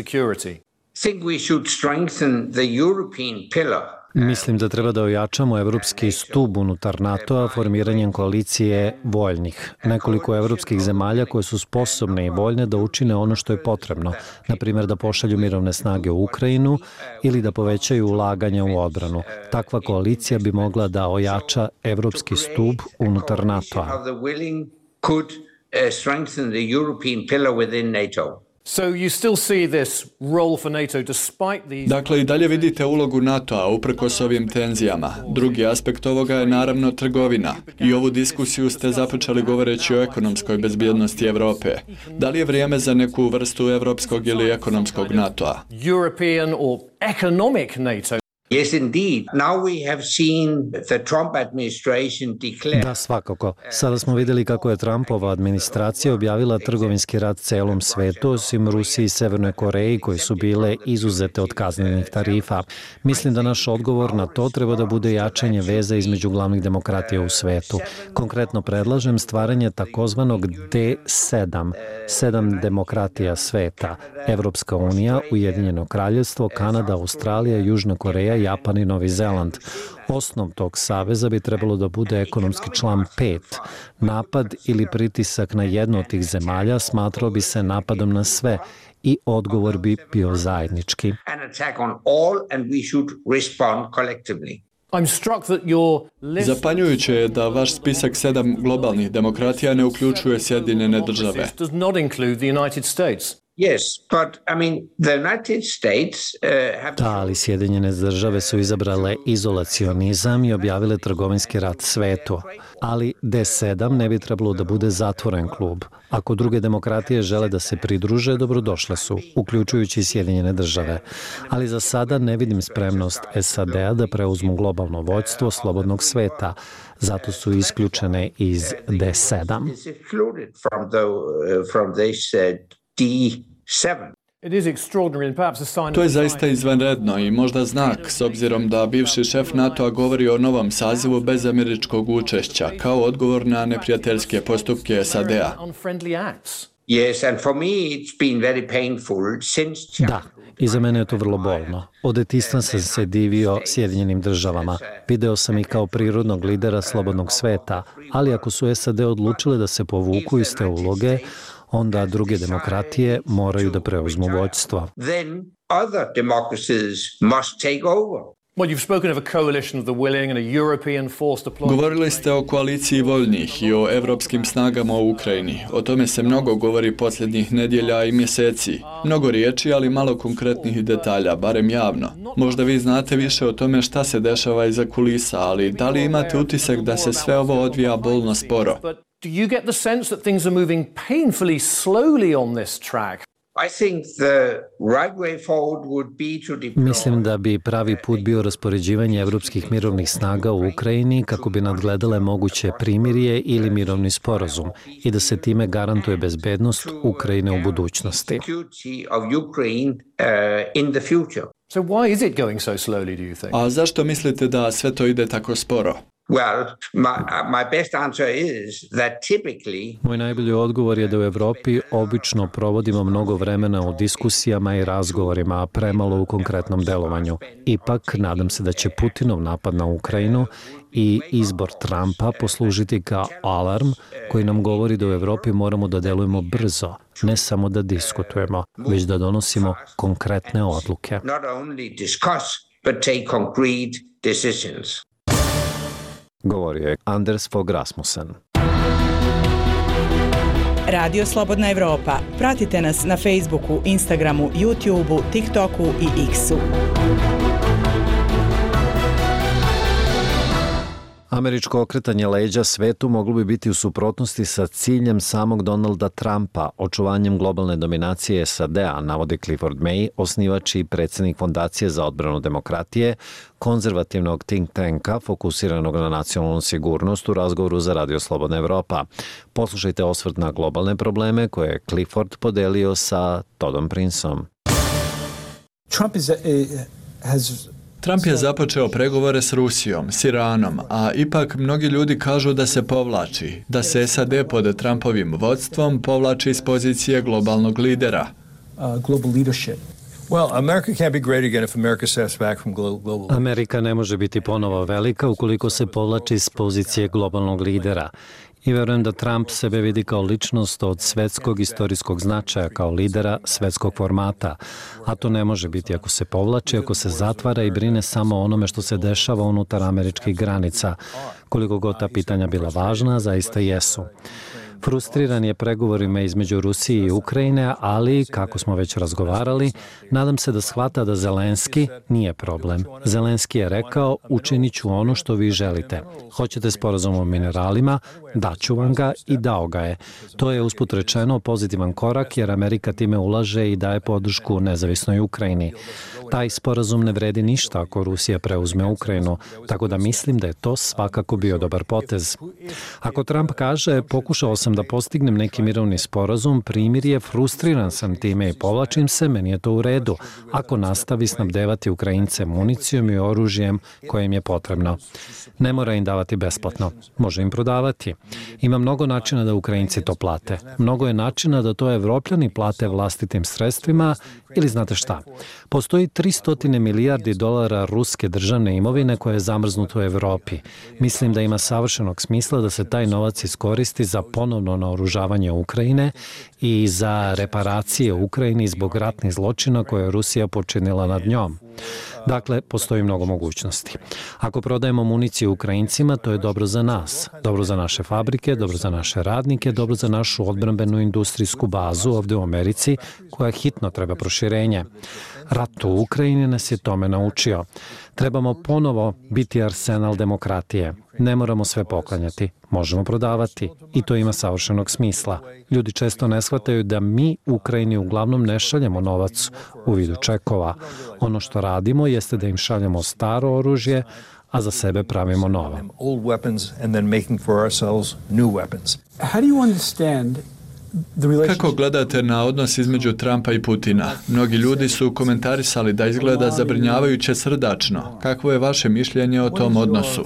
Speaker 1: Mislim da treba da ojačamo evropski stub unutar NATO-a formiranjem koalicije voljnih. Nekoliko evropskih zemalja koje su sposobne i voljne da učine ono što je potrebno, na primjer da pošalju mirovne snage u Ukrajinu ili da povećaju ulaganja u odbranu. Takva koalicija bi mogla da ojača evropski stub unutar NATO-a.
Speaker 9: Dakle, i dalje vidite ulogu NATO-a uprkos ovim tenzijama. Drugi aspekt ovoga je naravno trgovina. I ovu diskusiju ste započeli govoreći o ekonomskoj bezbjednosti Evrope. Da li je vrijeme za neku vrstu evropskog ili ekonomskog NATO-a?
Speaker 10: European or economic NATO?
Speaker 8: Yes, indeed. Now we have seen the Trump administration declare...
Speaker 1: Da, svakako. Sada smo vidjeli kako je Trumpova administracija objavila trgovinski rat celom svetu, osim Rusiji i Severnoj Koreji, koji su bile izuzete od kaznenih tarifa. Mislim da naš odgovor na to treba da bude jačanje veza između glavnih demokratija u svetu. Konkretno predlažem stvaranje takozvanog D sedam, sedam demokratija sveta, Evropska unija, Ujedinjeno kraljevstvo, Kanada, Australija, Južna Koreja, Japan i Novi Zeland. Osnov tog saveza bi trebalo da bude ekonomski član pet. Napad ili pritisak na jednu od tih zemalja smatrao bi se napadom na sve i odgovor bi bio zajednički.
Speaker 9: Zapanjujuće je da vaš spisak sedam globalnih demokratija ne uključuje Sjedinjene države.
Speaker 8: Yes, but I mean the United States uh, have...
Speaker 1: Da, ali Sjedinjene države su izabrale izolacionizam i objavile trgovinski rat svetu. Ali D sedam ne bi trebalo da bude zatvoren klub. Ako druge demokratije žele da se pridruže, dobrodošle su, uključujući i Sjedinjene države. Ali za sada ne vidim spremnost S A D-a da preuzmu globalno vođstvo slobodnog sveta. Zato su isključene iz D sedam.
Speaker 9: To je zaista izvanredno i možda znak, s obzirom da bivši šef NATO-a govori o novom sazivu bez američkog učešća, kao odgovor na neprijateljske postupke S A D-a.
Speaker 1: Da, i za mene je to vrlo bolno. Od detinjstva sam se divio Sjedinjenim državama. Video sam ih kao prirodnog lidera slobodnog sveta, ali ako su S A D odlučile da se povuku iz te uloge, onda druge demokratije moraju da preuzmu vođstvo.
Speaker 9: Govorili ste o koaliciji voljnih i o evropskim snagama u Ukrajini. O tome se mnogo govori posljednjih nedjelja i mjeseci. Mnogo riječi, ali malo konkretnih detalja, barem javno. Možda vi znate više o tome šta se dešava iza kulisa, ali da li imate utisak da se sve ovo odvija bolno sporo?
Speaker 10: Do you get the sense that things are moving painfully slowly on this track?
Speaker 1: Mislim da bi pravi put bio raspoređivanje evropskih mirovnih snaga u Ukrajini kako bi nadgledale moguće primirje ili mirovni sporazum i da se time garantuje bezbednost Ukrajine u budućnosti.
Speaker 9: A zašto mislite da sve to ide tako sporo?
Speaker 8: Well, my, my best answer is that typically...
Speaker 1: Moj najbolji odgovor je da u Evropi obično provodimo mnogo vremena u diskusijama i razgovorima, a premalo u konkretnom delovanju. Ipak, nadam se da će Putinov napad na Ukrajinu i izbor Trumpa poslužiti kao alarm koji nam govori da u Evropi moramo da delujemo brzo, ne samo da diskutujemo, već da donosimo konkretne odluke.
Speaker 8: Not only discuss, but take concrete decisions.
Speaker 1: Govorio je Anders Fogh Rasmussen.
Speaker 11: Radio Slobodna Evropa. Pratite nas na Facebooku, Instagramu, YouTubeu, TikToku i X-u.
Speaker 1: Američko okretanje leđa svetu moglo bi biti u suprotnosti sa ciljem samog Donalda Trumpa, očuvanjem globalne dominacije S A D-a, navodi Clifford May, osnivač i predsjednik Fondacije za odbranu demokratije, konzervativnog think tanka fokusiranog na nacionalnu sigurnost u razgovoru za Radio Slobodna Evropa. Poslušajte osvrt na globalne probleme koje je Clifford podelio sa Toddom Princeom.
Speaker 12: Trump is, uh, has
Speaker 9: Trump je započeo pregovore s Rusijom, s Iranom, a ipak mnogi ljudi kažu da se povlači, da se S A D pod Trumpovim vodstvom povlači iz pozicije globalnog lidera.
Speaker 1: Amerika ne može biti ponovo velika ukoliko se povlači iz pozicije globalnog lidera. I verujem da Trump sebe vidi kao ličnost od svetskog istorijskog značaja, kao lidera svetskog formata. A to ne može biti ako se povlači, ako se zatvara i brine samo o onome što se dešava unutar američkih granica. Koliko god ta pitanja bila važna, zaista jesu. Frustriran je pregovorima između Rusije i Ukrajine, ali, kako smo već razgovarali, nadam se da shvata da Zelenski nije problem. Zelenski je rekao, učinit ću ono što vi želite. Hoćete sporazum o mineralima, daću vam ga i dao ga je. To je usput rečeno pozitivan korak jer Amerika time ulaže i daje podršku nezavisnoj Ukrajini. Taj sporazum ne vredi ništa ako Rusija preuzme Ukrajinu, tako da mislim da je to svakako bio dobar potez. Ako Trump kaže, pokušao sam da postignem neki mirovni sporazum, primjer je, frustriran sam time i povlačim se, meni je to u redu, ako nastavi snabdevati Ukrajince municijom i oružjem koje im je potrebno. Ne mora im davati besplatno, može im prodavati. Ima mnogo načina da Ukrajinci to plate. Mnogo je načina da to Evropljani plate vlastitim sredstvima ili znate šta. Postoji tristo milijardi dolara ruske državne imovine koja je zamrznuta u Evropi. Mislim da ima savršenog smisla da se taj novac iskoristi za ponovno naoružavanje Ukrajine i za reparacije u Ukrajini zbog ratnih zločina koje je Rusija počinila nad njom. Dakle, postoji mnogo mogućnosti. Ako prodajemo municiju Ukrajincima, to je dobro za nas, dobro za naše fabrike, dobro za naše radnike, dobro za našu odbrambenu industrijsku bazu ovde u Americi, koja hitno treba proširenje. Rat u Ukrajini nas je tome naučio. Trebamo ponovo biti arsenal demokratije. Ne moramo sve poklanjati, možemo prodavati i to ima savršenog smisla. Ljudi često ne shvataju da mi Ukrajini uglavnom ne šaljemo novac u vidu čekova. Ono što radimo jeste da im šaljemo staro oružje, a za sebe pravimo novo.
Speaker 9: Kako gledate na odnos između Trumpa i Putina? Mnogi ljudi su komentarisali da izgleda zabrinjavajuće srdačno. Kakvo je vaše mišljenje o tom odnosu?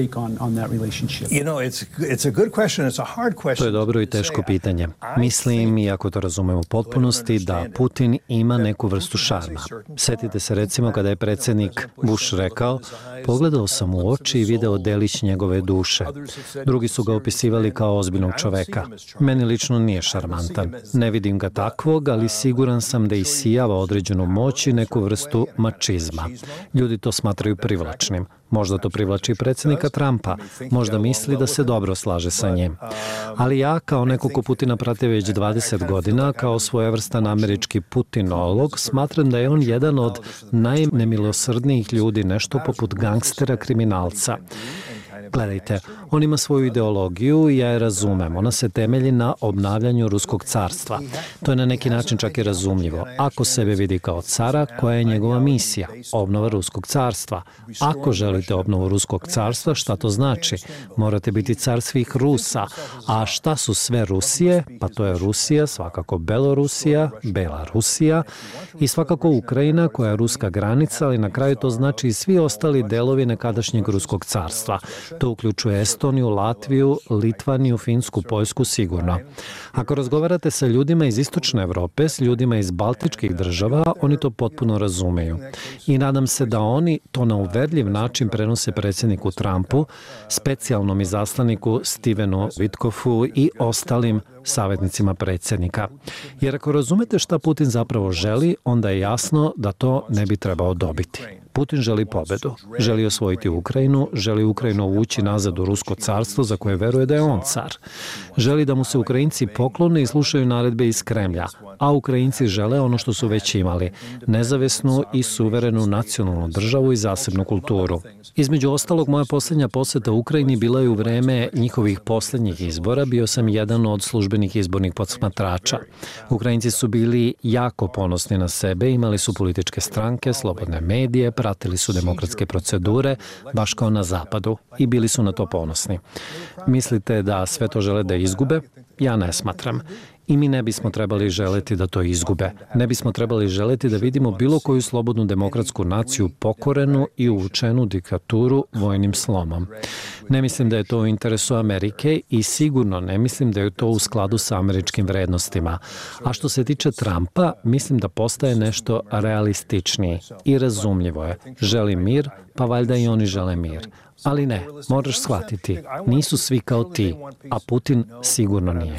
Speaker 1: To je dobro i teško pitanje. Mislim, iako to razumemo u potpunosti, da Putin ima neku vrstu šarma. Setite se recimo kada je predsjednik Bush rekao, pogledao sam u oči i video delić njegove duše. Drugi su ga opisivali kao ozbiljnog čoveka. Meni lično nije šarmantan. Ne vidim ga takvog, ali siguran sam da isijava određenu moć i neku vrstu mačizma. Ljudi to smatraju privlačnim. Možda to privlači predsjednika Trumpa, možda misli da se dobro slaže sa njim. Ali ja, kao neko ko Putina prati već dvadeset godina, kao svojevrstan američki putinolog, smatram da je on jedan od najnemilosrdnijih ljudi, nešto poput gangstera kriminalca. Gledajte, on ima svoju ideologiju i ja je razumem. Ona se temelji na obnavljanju Ruskog carstva. To je na neki način čak i razumljivo. Ako sebe vidi kao cara, koja je njegova misija? Obnova Ruskog carstva. Ako želite obnovu Ruskog carstva, šta to znači? Morate biti car svih Rusa. A šta su sve Rusije? Pa to je Rusija, svakako Belorusija, Belarusija i svakako Ukrajina koja je ruska granica, ali na kraju to znači i svi ostali delovi nekadašnjeg Ruskog carstva. To uključuje Estoniju, Latviju, Litvaniju, Finsku, Poljsku sigurno. Ako razgovarate sa ljudima iz Istočne Evrope, s ljudima iz baltičkih država, oni to potpuno razumeju. I nadam se da oni to na uverljiv način prenose predsjedniku Trumpu, specijalnom izaslaniku Stevenu Witkoffu i ostalim savjetnicima predsjednika. Jer ako razumete šta Putin zapravo želi, onda je jasno da to ne bi trebao dobiti. Putin želi pobedu, želi osvojiti Ukrajinu, želi Ukrajinu uvući nazad u Rusko carstvo za koje veruje da je on car. Želi da mu se Ukrajinci poklone i slušaju naredbe iz Kremlja, a Ukrajinci žele ono što su već imali, nezavisnu i suverenu nacionalnu državu i zasebnu kulturu. Između ostalog, moja posljednja posjeta Ukrajini bila je u vreme njihovih posljednjih izbora, bio sam jedan od službenih izbornih posmatrača. Ukrajinci su bili jako ponosni na sebe, imali su političke stranke, slobodne medije, pratili su demokratske procedure, baš kao na zapadu, i bili su na to ponosni. Mislite da sve to žele da izgube? Ja ne smatram. I mi ne bismo trebali želeti da to izgube. Ne bismo trebali želeti da vidimo bilo koju slobodnu demokratsku naciju pokorenu i uvučenu diktaturu vojnim slomom. Ne mislim da je to u interesu Amerike i sigurno ne mislim da je to u skladu sa američkim vrednostima. A što se tiče Trumpa, mislim da postaje nešto realističniji i razumljivo je. Želi mir, pa valjda i oni žele mir. Ali ne, moraš shvatiti, nisu svi kao ti, a Putin sigurno nije.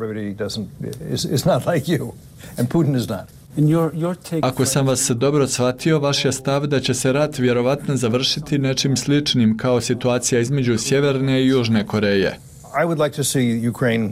Speaker 9: Ako sam vas dobro shvatio, vaš je stav da će se rat vjerovatno završiti nečim sličnim kao situacija između Sjeverne i Južne Koreje.
Speaker 13: I would like to see Ukraine very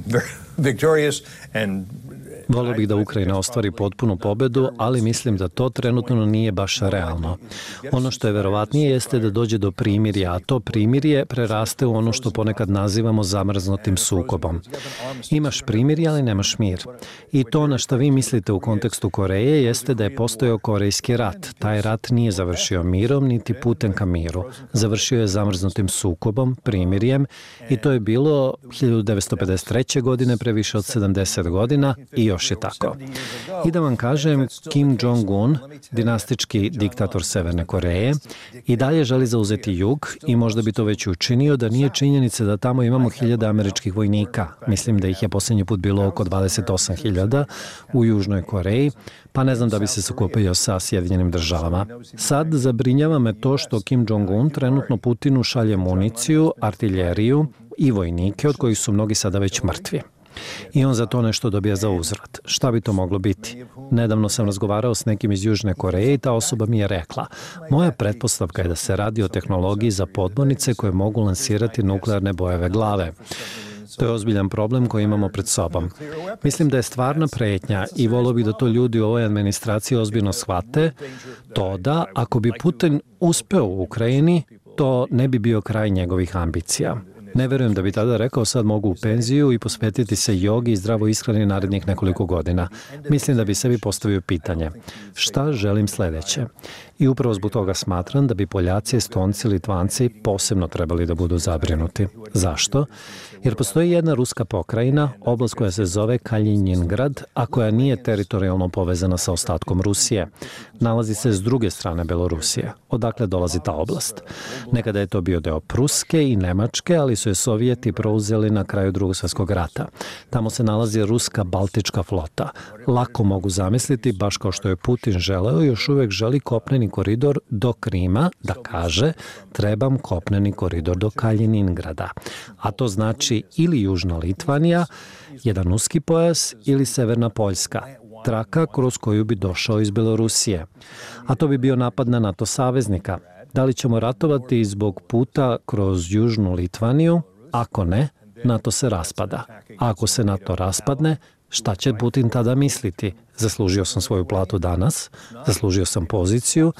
Speaker 13: victorious and
Speaker 1: Volio bih da Ukrajina ostvari potpunu pobedu, ali mislim da to trenutno nije baš realno. Ono što je verovatnije jeste da dođe do primirja, a to primirje preraste u ono što ponekad nazivamo zamrznutim sukobom. Imaš primirje, ali nemaš mir. I to na što vi mislite u kontekstu Koreje jeste da je postojao Korejski rat. Taj rat nije završio mirom, niti putem ka miru. Završio je zamrznutim sukobom, primirjem, i to je bilo hiljadu devetsto pedeset treće. godine, pre više od sedamdeset godina, i još je tako. I da vam kažem, Kim Jong-un, dinastički diktator Severne Koreje, i dalje želi zauzeti jug i možda bi to već učinio da nije činjenice da tamo imamo hiljade američkih vojnika. Mislim da ih je posljednji put bilo oko dvadeset osam hiljada u Južnoj Koreji, pa ne znam da bi se sakupio sa Sjedinjenim državama. Sad zabrinjava me to što Kim Jong-un trenutno Putinu šalje municiju, artiljeriju i vojnike, od kojih su mnogi sada već mrtvi. I on za to nešto dobija za uzvrat. Šta bi to moglo biti? Nedavno sam razgovarao s nekim iz Južne Koreje i ta osoba mi je rekla: moja pretpostavka je da se radi o tehnologiji za podmornice koje mogu lansirati nuklearne bojeve glave. To je ozbiljan problem koji imamo pred sobom. Mislim da je stvarna pretnja i volio bih da to ljudi u ovoj administraciji ozbiljno shvate, to da ako bi Putin uspeo u Ukrajini, to ne bi bio kraj njegovih ambicija. Ne verujem da bi tada rekao sad mogu u penziju i posvetiti se jogi i zdravo ishrani narednih nekoliko godina. Mislim da bi sebi postavio pitanje: šta želim sledeće? I upravo zbog toga smatram da bi Poljaci, Estonci, Litvanci posebno trebali da budu zabrinuti. Zašto? Jer postoji jedna ruska pokrajina, oblast koja se zove Kaljinjingrad, a koja nije teritorijalno povezana sa ostatkom Rusije. Nalazi se s druge strane Belorusije. Odakle dolazi ta oblast? Nekada je to bio deo Pruske i Nemačke, ali su je Sovjeti preuzeli na kraju Drugog svjetskog rata. Tamo se nalazi ruska Baltička flota. Lako mogu zamisliti, baš kao što je Putin želeo, još uvek želi kopneni koridor do Krima, da kaže: trebam kopneni koridor do Kaljiningrada. A to znači ili Južna Litvanija, jedan uski pojas, ili Severna Poljska, traka kroz koju bi došao iz Belorusije. A to bi bio napad na NATO saveznika. Da li ćemo ratovati zbog puta kroz Južnu Litvaniju? Ako ne, NATO se raspada. A ako se NATO raspadne, šta će Putin tada misliti? Zaslužio sam svoju platu danas, zaslužio sam poziciju,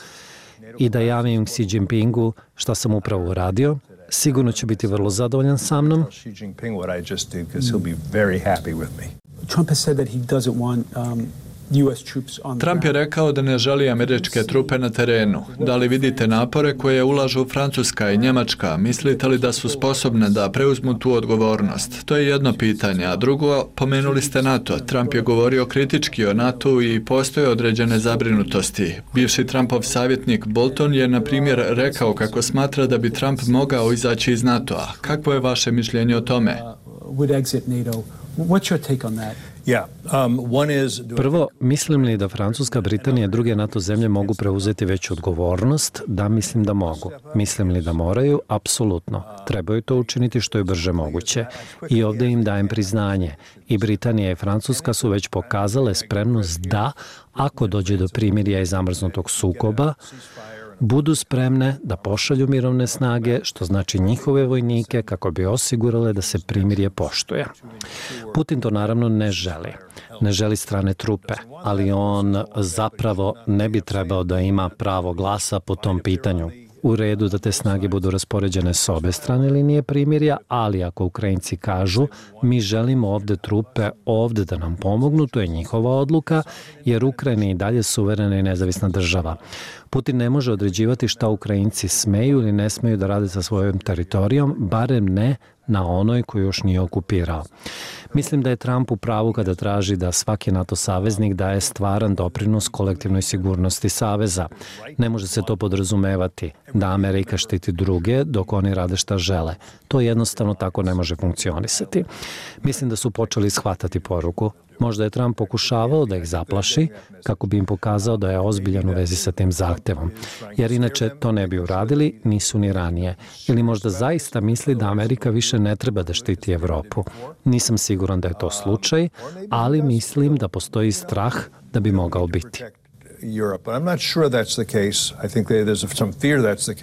Speaker 1: i da javim Xi Jinpingu šta sam upravo uradio, sigurno će biti vrlo zadovoljan sa mnom.
Speaker 12: Trump has said that he doesn't want um, U S troops on the
Speaker 9: Trump je rekao da ne želi američke trupe na terenu. Da li vidite napore koje ulažu Francuska i Njemačka? Mislite li da su sposobne da preuzmu tu odgovornost? To je jedno pitanje. A drugo, pomenuli ste NATO. Trump je govorio kritički o NATO i postoje određene zabrinutosti. Bivši Trumpov savjetnik Bolton je, na primjer, rekao kako smatra da bi Trump mogao izaći iz NATO-a. Kakvo je vaše mišljenje o tome?
Speaker 12: would exit NATO. What's your take on that?
Speaker 1: Prvo, mislim li da Francuska, Britanija i druge NATO zemlje mogu preuzeti veću odgovornost? Da, mislim da mogu. Mislim li da moraju? Apsolutno. Trebaju to učiniti što je brže moguće. I ovdje im dajem priznanje. I Britanija i Francuska su već pokazale spremnost da, ako dođe do primirja i zamrznutog sukoba, budu spremne da pošalju mirovne snage, što znači njihove vojnike, kako bi osigurale da se primirje poštuje. Putin to naravno ne želi. Ne želi strane trupe, ali on zapravo ne bi trebao da ima pravo glasa po tom pitanju. U redu da te snage budu raspoređene s obe strane linije primirja, ali ako Ukrajinci kažu mi želimo ovde trupe ovde da nam pomognu, to je njihova odluka, jer Ukrajina je i dalje suverena i nezavisna država. Putin ne može određivati šta Ukrajinci smeju ili ne smeju da rade sa svojom teritorijom, barem ne na onoj koju još nije okupirao. Mislim da je Trump u pravu kada traži da svaki NATO saveznik daje stvaran doprinos kolektivnoj sigurnosti saveza. Ne može se to podrazumevati da Amerika štiti druge dok oni rade šta žele. To jednostavno tako ne može funkcionisati. Mislim da su počeli shvatati poruku. Možda je Trump pokušavao da ih zaplaši kako bi im pokazao da je ozbiljan u vezi sa tim zahtevom. Jer inače to ne bi uradili, nisu ni ranije. Ili možda zaista misli da Amerika više ne treba da štiti Evropu. Nisam siguran da je to slučaj, ali mislim da postoji strah da bi mogao biti.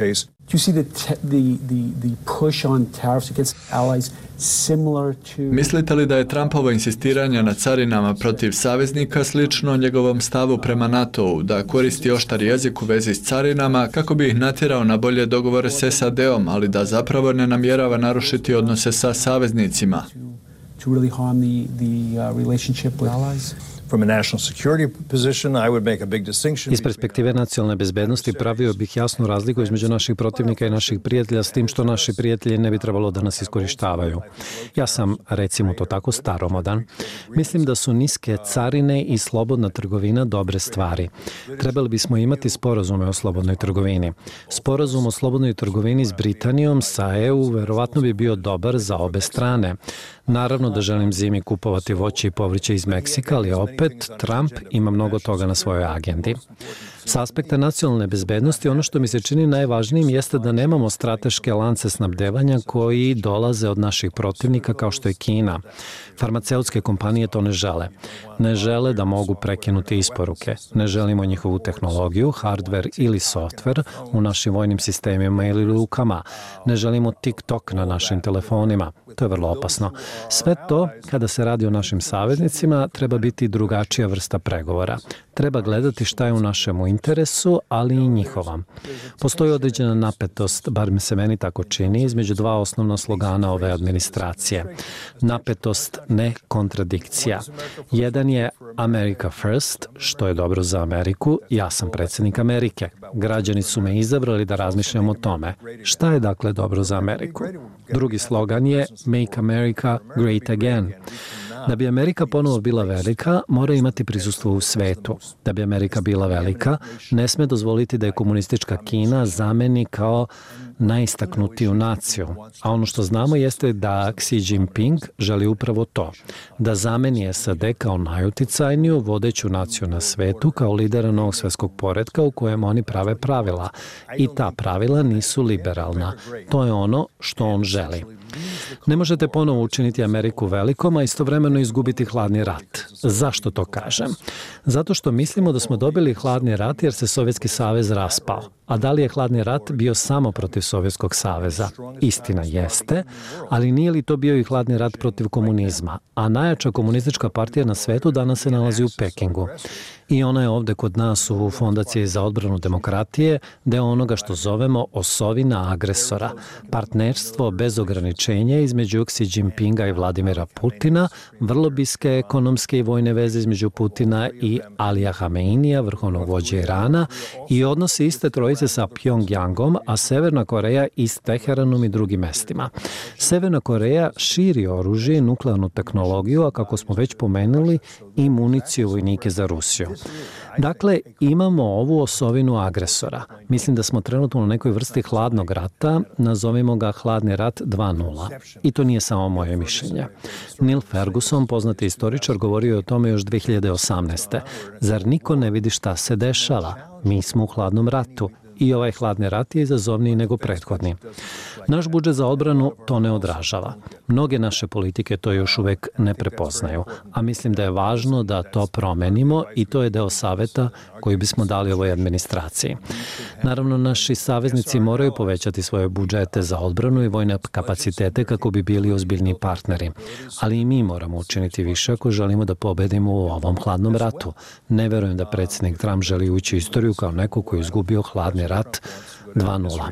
Speaker 12: Do you see the, te- the, the, the push on tariffs against allies similar to...
Speaker 9: Mislite li da je Trumpovo insistiranje na carinama protiv saveznika slično njegovom stavu prema NATO-u, da koristi oštar jezik u vezi s carinama kako bi ih natjerao na bolje dogovore s S A D-om, ali da zapravo ne namjerava narušiti odnose sa saveznicima?
Speaker 12: To really harm the, the uh, relationship with allies?
Speaker 13: From a national security position, I would make a big distinction.
Speaker 1: Iz perspektive nacionalne bezbednosti pravio bih jasnu razliku između naših protivnika i naših prijatelja, s tim što naši prijatelji ne bi trebalo da nas iskorištavaju. Ja sam, recimo to tako, staromodan. Mislim da su niske carine i slobodna trgovina dobre stvari. Trebali bismo imati sporazume o slobodnoj trgovini. Sporazum o slobodnoj trgovini s Britanijom, sa E U, verovatno bi bio dobar za obe strane. Naravno da želim zimi kupovati voće i povrće iz Meksika, ali opet Trump ima mnogo toga na svojoj agendi. S aspekta nacionalne bezbednosti, ono što mi se čini najvažnijim jeste da nemamo strateške lance snabdevanja koji dolaze od naših protivnika kao što je Kina. Farmaceutske kompanije to ne žele. Ne žele da mogu prekinuti isporuke. Ne želimo njihovu tehnologiju, hardware ili software u našim vojnim sistemima ili lukama. Ne želimo TikTok na našim telefonima. To je vrlo opasno. Sve to, kada se radi o našim saveznicima, treba biti drugačija vrsta pregovora. Treba gledati šta je u našem interesu, ali i njihova. Postoji određena napetost, bar mi se meni tako čini, između dva osnovna slogana ove administracije. Napetost, ne kontradikcija. Jedan je America First, što je dobro za Ameriku. Ja sam predsjednik Amerike. Građani su me izabrali da razmišljam o tome. Šta je dakle dobro za Ameriku? Drugi slogan je Make America Great Again. Da bi Amerika ponovo bila velika, mora imati prisustvo u svetu. Da bi Amerika bila velika, ne sme dozvoliti da je komunistička Kina zameni kao najistaknutiju naciju. A ono što znamo jeste da Xi Jinping želi upravo to. Da zameni S A D kao najuticajniju vodeću naciju na svetu, kao lidera novog svjetskog poretka u kojem oni prave pravila. I ta pravila nisu liberalna. To je ono što on želi. Ne možete ponovo učiniti Ameriku velikom, a istovremeno izgubiti hladni rat. Zašto to kažem? Zato što mislimo da smo dobili hladni rat jer se Sovjetski savez raspao. A da li je hladni rat bio samo protiv Sovjetskog saveza? Istina jeste, ali nije li to bio i hladni rat protiv komunizma? A najjača komunistička partija na svetu danas se nalazi u Pekingu. I ona je ovde kod nas u Fondaciji za odbranu demokratije deo onoga što zovemo osovina agresora. Partnerstvo bez ograničenja između Xi Jinpinga i Vladimira Putina, vrlo bliske ekonomske i vojne veze između Putina i Alija Hameinija, vrhovnog vođe Irana, i odnosi iste trojice sa Pjongjangom, a Severna Koreja i s Teheranom i drugim mestima. Severna Koreja širi oružje i nuklearnu tehnologiju, a kako smo već pomenuli, i municiju vojnike za Rusiju. Dakle, imamo ovu osovinu agresora. Mislim da smo trenutno u nekoj vrsti hladnog rata, nazovimo ga hladni rat dva nula. I to nije samo moje mišljenje. Neil Ferguson, poznati istoričar, govorio je o tome još dve hiljade osamnaeste. Zar niko ne vidi šta se dešava? Mi smo u hladnom ratu. I ovaj hladni rat je izazovniji nego prethodni. Naš budžet za odbranu to ne odražava. Mnoge naše politike to još uvek ne prepoznaju, a mislim da je važno da to promenimo i to je deo saveta koji bismo dali ovoj administraciji. Naravno, naši saveznici moraju povećati svoje budžete za odbranu i vojne kapacitete kako bi bili ozbiljni partneri. Ali i mi moramo učiniti više ako želimo da pobedimo u ovom hladnom ratu. Ne verujem da predsjednik Trump želi ući u istoriju kao neko koji je izgubio hladni rat dva nula.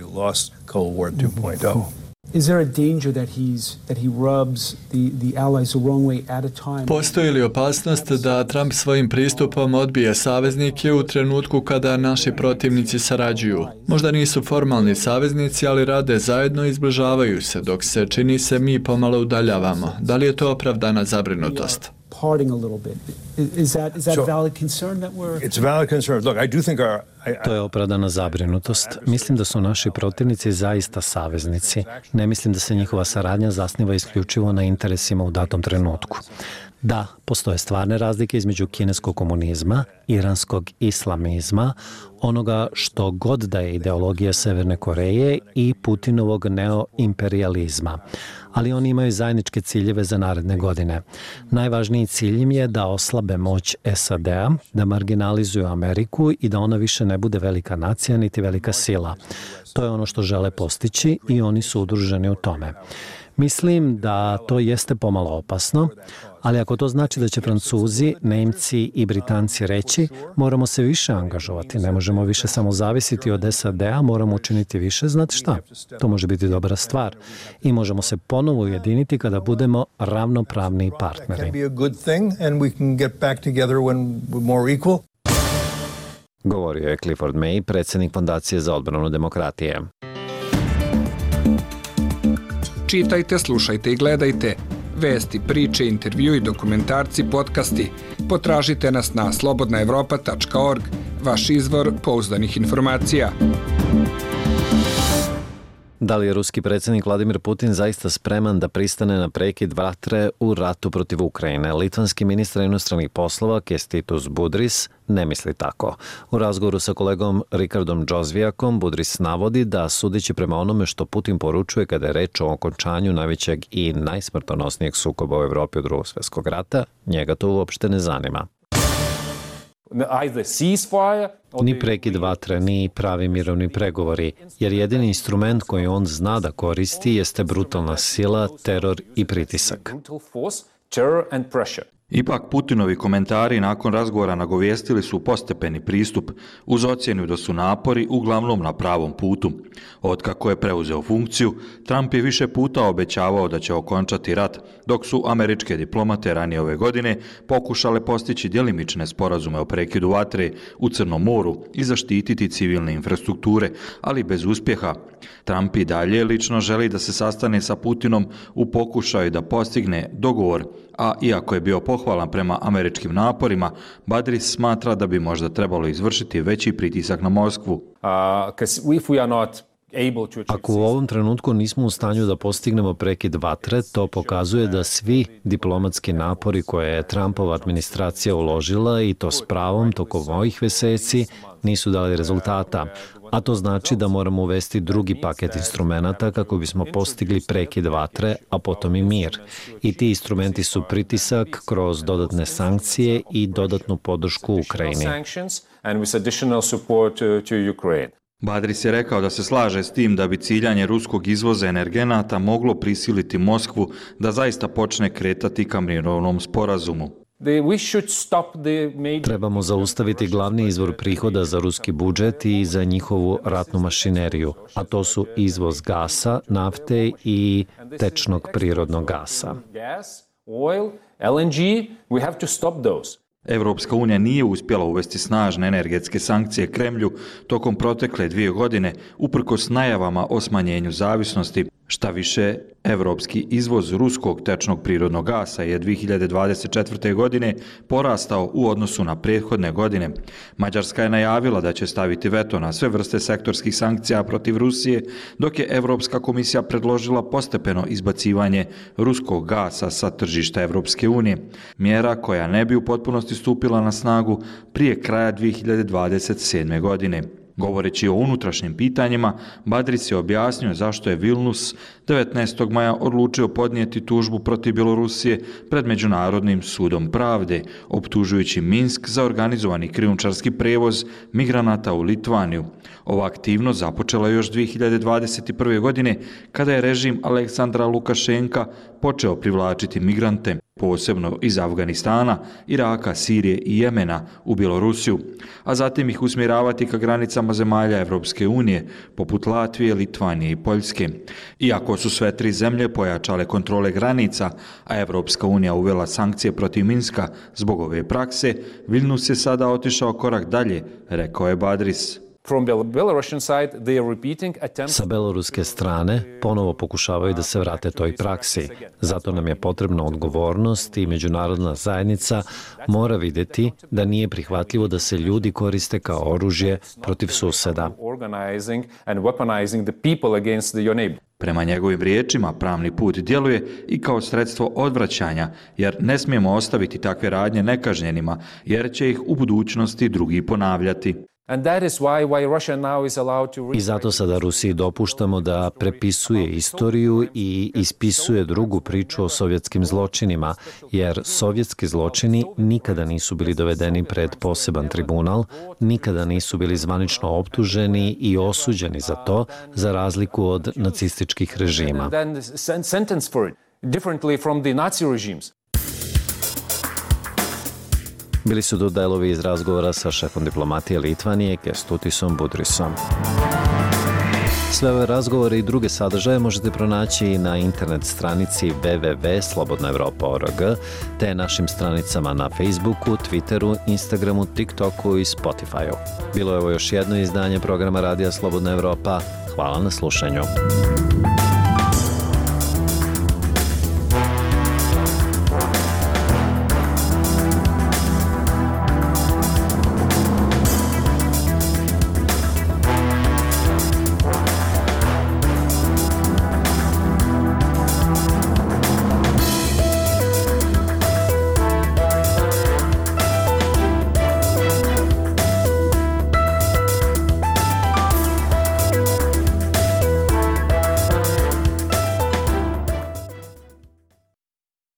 Speaker 12: Is there a danger that he's that he rubs the the allies the wrong way at a time?
Speaker 9: Postoji li opasnost da Trump svojim pristupom odbije saveznike u trenutku kada naši protivnici sarađuju? Možda nisu formalni saveznici, ali rade zajedno i zbližavaju se, dok se čini se mi pomalo udaljavamo. Da li je to opravdana zabrinutost?
Speaker 12: Parting a little bit. Is that is that valid concern that we're
Speaker 13: It's a valid concern. Look, I do think our
Speaker 1: To je opravdana zabrinutost. Mislim da su naši protivnici zaista saveznici. Ne mislim da se njihova saradnja zasniva isključivo na interesima u datom trenutku. Da, postoje stvarne razlike između kineskog komunizma, iranskog islamizma, onoga što god da je ideologija Severne Koreje i Putinovog neoimperializma. Ali oni imaju zajedničke ciljeve za naredne godine. Najvažniji cilj im je da oslabe moć S A D-a, da marginalizuju Ameriku i da ona više ne bude velika nacija niti velika sila. To je ono što žele postići i oni su udruženi u tome. Mislim da to jeste pomalo opasno, ali ako to znači da će Francuzi, Nemci i Britanci reći moramo se više angažovati, ne možemo više samo zavisiti od S A D-a, moramo učiniti više, znate šta? To može biti dobra stvar i možemo se ponovo ujediniti kada budemo ravnopravni partneri. Govorio je Clifford May, predsjednik Fondacije za odbranu demokratije.
Speaker 14: Čitajte, slušajte i gledajte. Vesti, priče, intervjui, dokumentarci, podcasti. Potražite nas na slobodna evropa tačka org, vaš izvor pouzdanih informacija.
Speaker 1: Da li je ruski predsjednik Vladimir Putin zaista spreman da pristane na prekid vatre u ratu protiv Ukrajine? Litvanski ministar inostranih poslova Kęstutis Budrys ne misli tako. U razgovoru sa kolegom Rikardom Džozvijakom Budrys navodi da, sudeći prema onome što Putin poručuje kada je reč o okončanju najvećeg i najsmrtonosnijeg sukoba u Evropi od Drugog svjetskog rata, njega to uopšte ne zanima. Ni prekid vatre, ni pravi mirovni pregovori, jer jedini instrument koji on zna da koristi jeste brutalna sila, teror i pritisak.
Speaker 15: Ipak Putinovi komentari nakon razgovora nagovijestili su postepeni pristup uz ocjenu da su napori uglavnom na pravom putu. Otkako je preuzeo funkciju, Trump je više puta obećavao da će okončati rat, dok su američke diplomate ranije ove godine pokušale postići djelimične sporazume o prekidu vatre u Crnom moru i zaštititi civilne infrastrukture, ali bez uspjeha. Trump i dalje lično želi da se sastane sa Putinom u pokušaju da postigne dogovor, a iako je bio pohvalan prema američkim naporima, Budrys smatra da bi možda trebalo izvršiti veći pritisak na Moskvu.
Speaker 1: Ako u ovom trenutku nismo u stanju da postignemo prekid vatre, to pokazuje da svi diplomatski napori koje je Trumpova administracija uložila, i to s pravom tokom ovih meseci, nisu dali rezultata. A to znači da moramo uvesti drugi paket instrumenata kako bismo postigli prekid vatre, a potom i mir. I ti instrumenti su pritisak kroz dodatne sankcije i dodatnu podršku Ukrajini.
Speaker 15: Budrys je rekao da se slaže s tim da bi ciljanje ruskog izvoza energenata moglo prisiliti Moskvu da zaista počne kretati ka mirovnom sporazumu.
Speaker 1: Trebamo zaustaviti glavni izvor prihoda za ruski budžet i za njihovu ratnu mašineriju, a to su izvoz gasa, nafte i tečnog prirodnog gasa.
Speaker 15: Evropska unija nije uspjela uvesti snažne energetske sankcije Kremlju tokom protekle dvije godine, uprkos najavama o smanjenju zavisnosti. Šta više, evropski izvoz ruskog tečnog prirodnog gasa je dvije hiljade dvadeset četvrte. godine porastao u odnosu na prethodne godine. Mađarska je najavila da će staviti veto na sve vrste sektorskih sankcija protiv Rusije, dok je Evropska komisija predložila postepeno izbacivanje ruskog gasa sa tržišta Evropske unije. Mjera koja ne bi u potpunosti stupila na snagu prije kraja dvije hiljade dvadeset sedme. godine. Govoreći o unutrašnjim pitanjima, Budrys je objasnio zašto je Vilnius devetnaestog maja odlučio podnijeti tužbu protiv Bjelorusije pred Međunarodnim sudom pravde, optužujući Minsk za organizovani krijumčarski prevoz migranata u Litvaniju. Ova aktivnost započela još dvije hiljade dvadeset prve. godine kada je režim Aleksandra Lukašenka počeo privlačiti migrante, posebno iz Afganistana, Iraka, Sirije i Jemena u Bjelorusiju, a zatim ih usmjeravati ka granicama zemalja Evropske unije, poput Latvije, Litvanije i Poljske. Iako su sve tri zemlje pojačale kontrole granica, a Evropska unija uvela sankcije protiv Minska zbog ove prakse, Vilnius je sada otišao korak dalje, rekao je Budrys.
Speaker 1: Sa beloruske strane ponovo pokušavaju da se vrate toj praksi. Zato nam je potrebna odgovornost i međunarodna zajednica mora videti da nije prihvatljivo da se ljudi koriste kao oružje protiv suseda.
Speaker 15: Prema njegovim riječima, pravni put djeluje i kao sredstvo odvraćanja, jer ne smijemo ostaviti takve radnje nekažnjenima, jer će ih u budućnosti drugi ponavljati.
Speaker 1: I zato sada Rusiji dopuštamo da prepisuje istoriju i ispisuje drugu priču o sovjetskim zločinima, jer sovjetski zločini nikada nisu bili dovedeni pred poseban tribunal, nikada nisu bili zvanično optuženi i osuđeni za to, za razliku od nacističkih režima. Bili su to delovi iz razgovora sa šefom diplomatije Litvanije Kęstutis Budrysom. Sve ove razgovore i druge sadržaje možete pronaći na internet stranici w w w tačka slobodna evropa tačka org te našim stranicama na Facebooku, Twitteru, Instagramu, TikToku i Spotifyu. Bilo je ovo još jedno izdanje programa Radija Slobodna Evropa. Hvala na slušanju.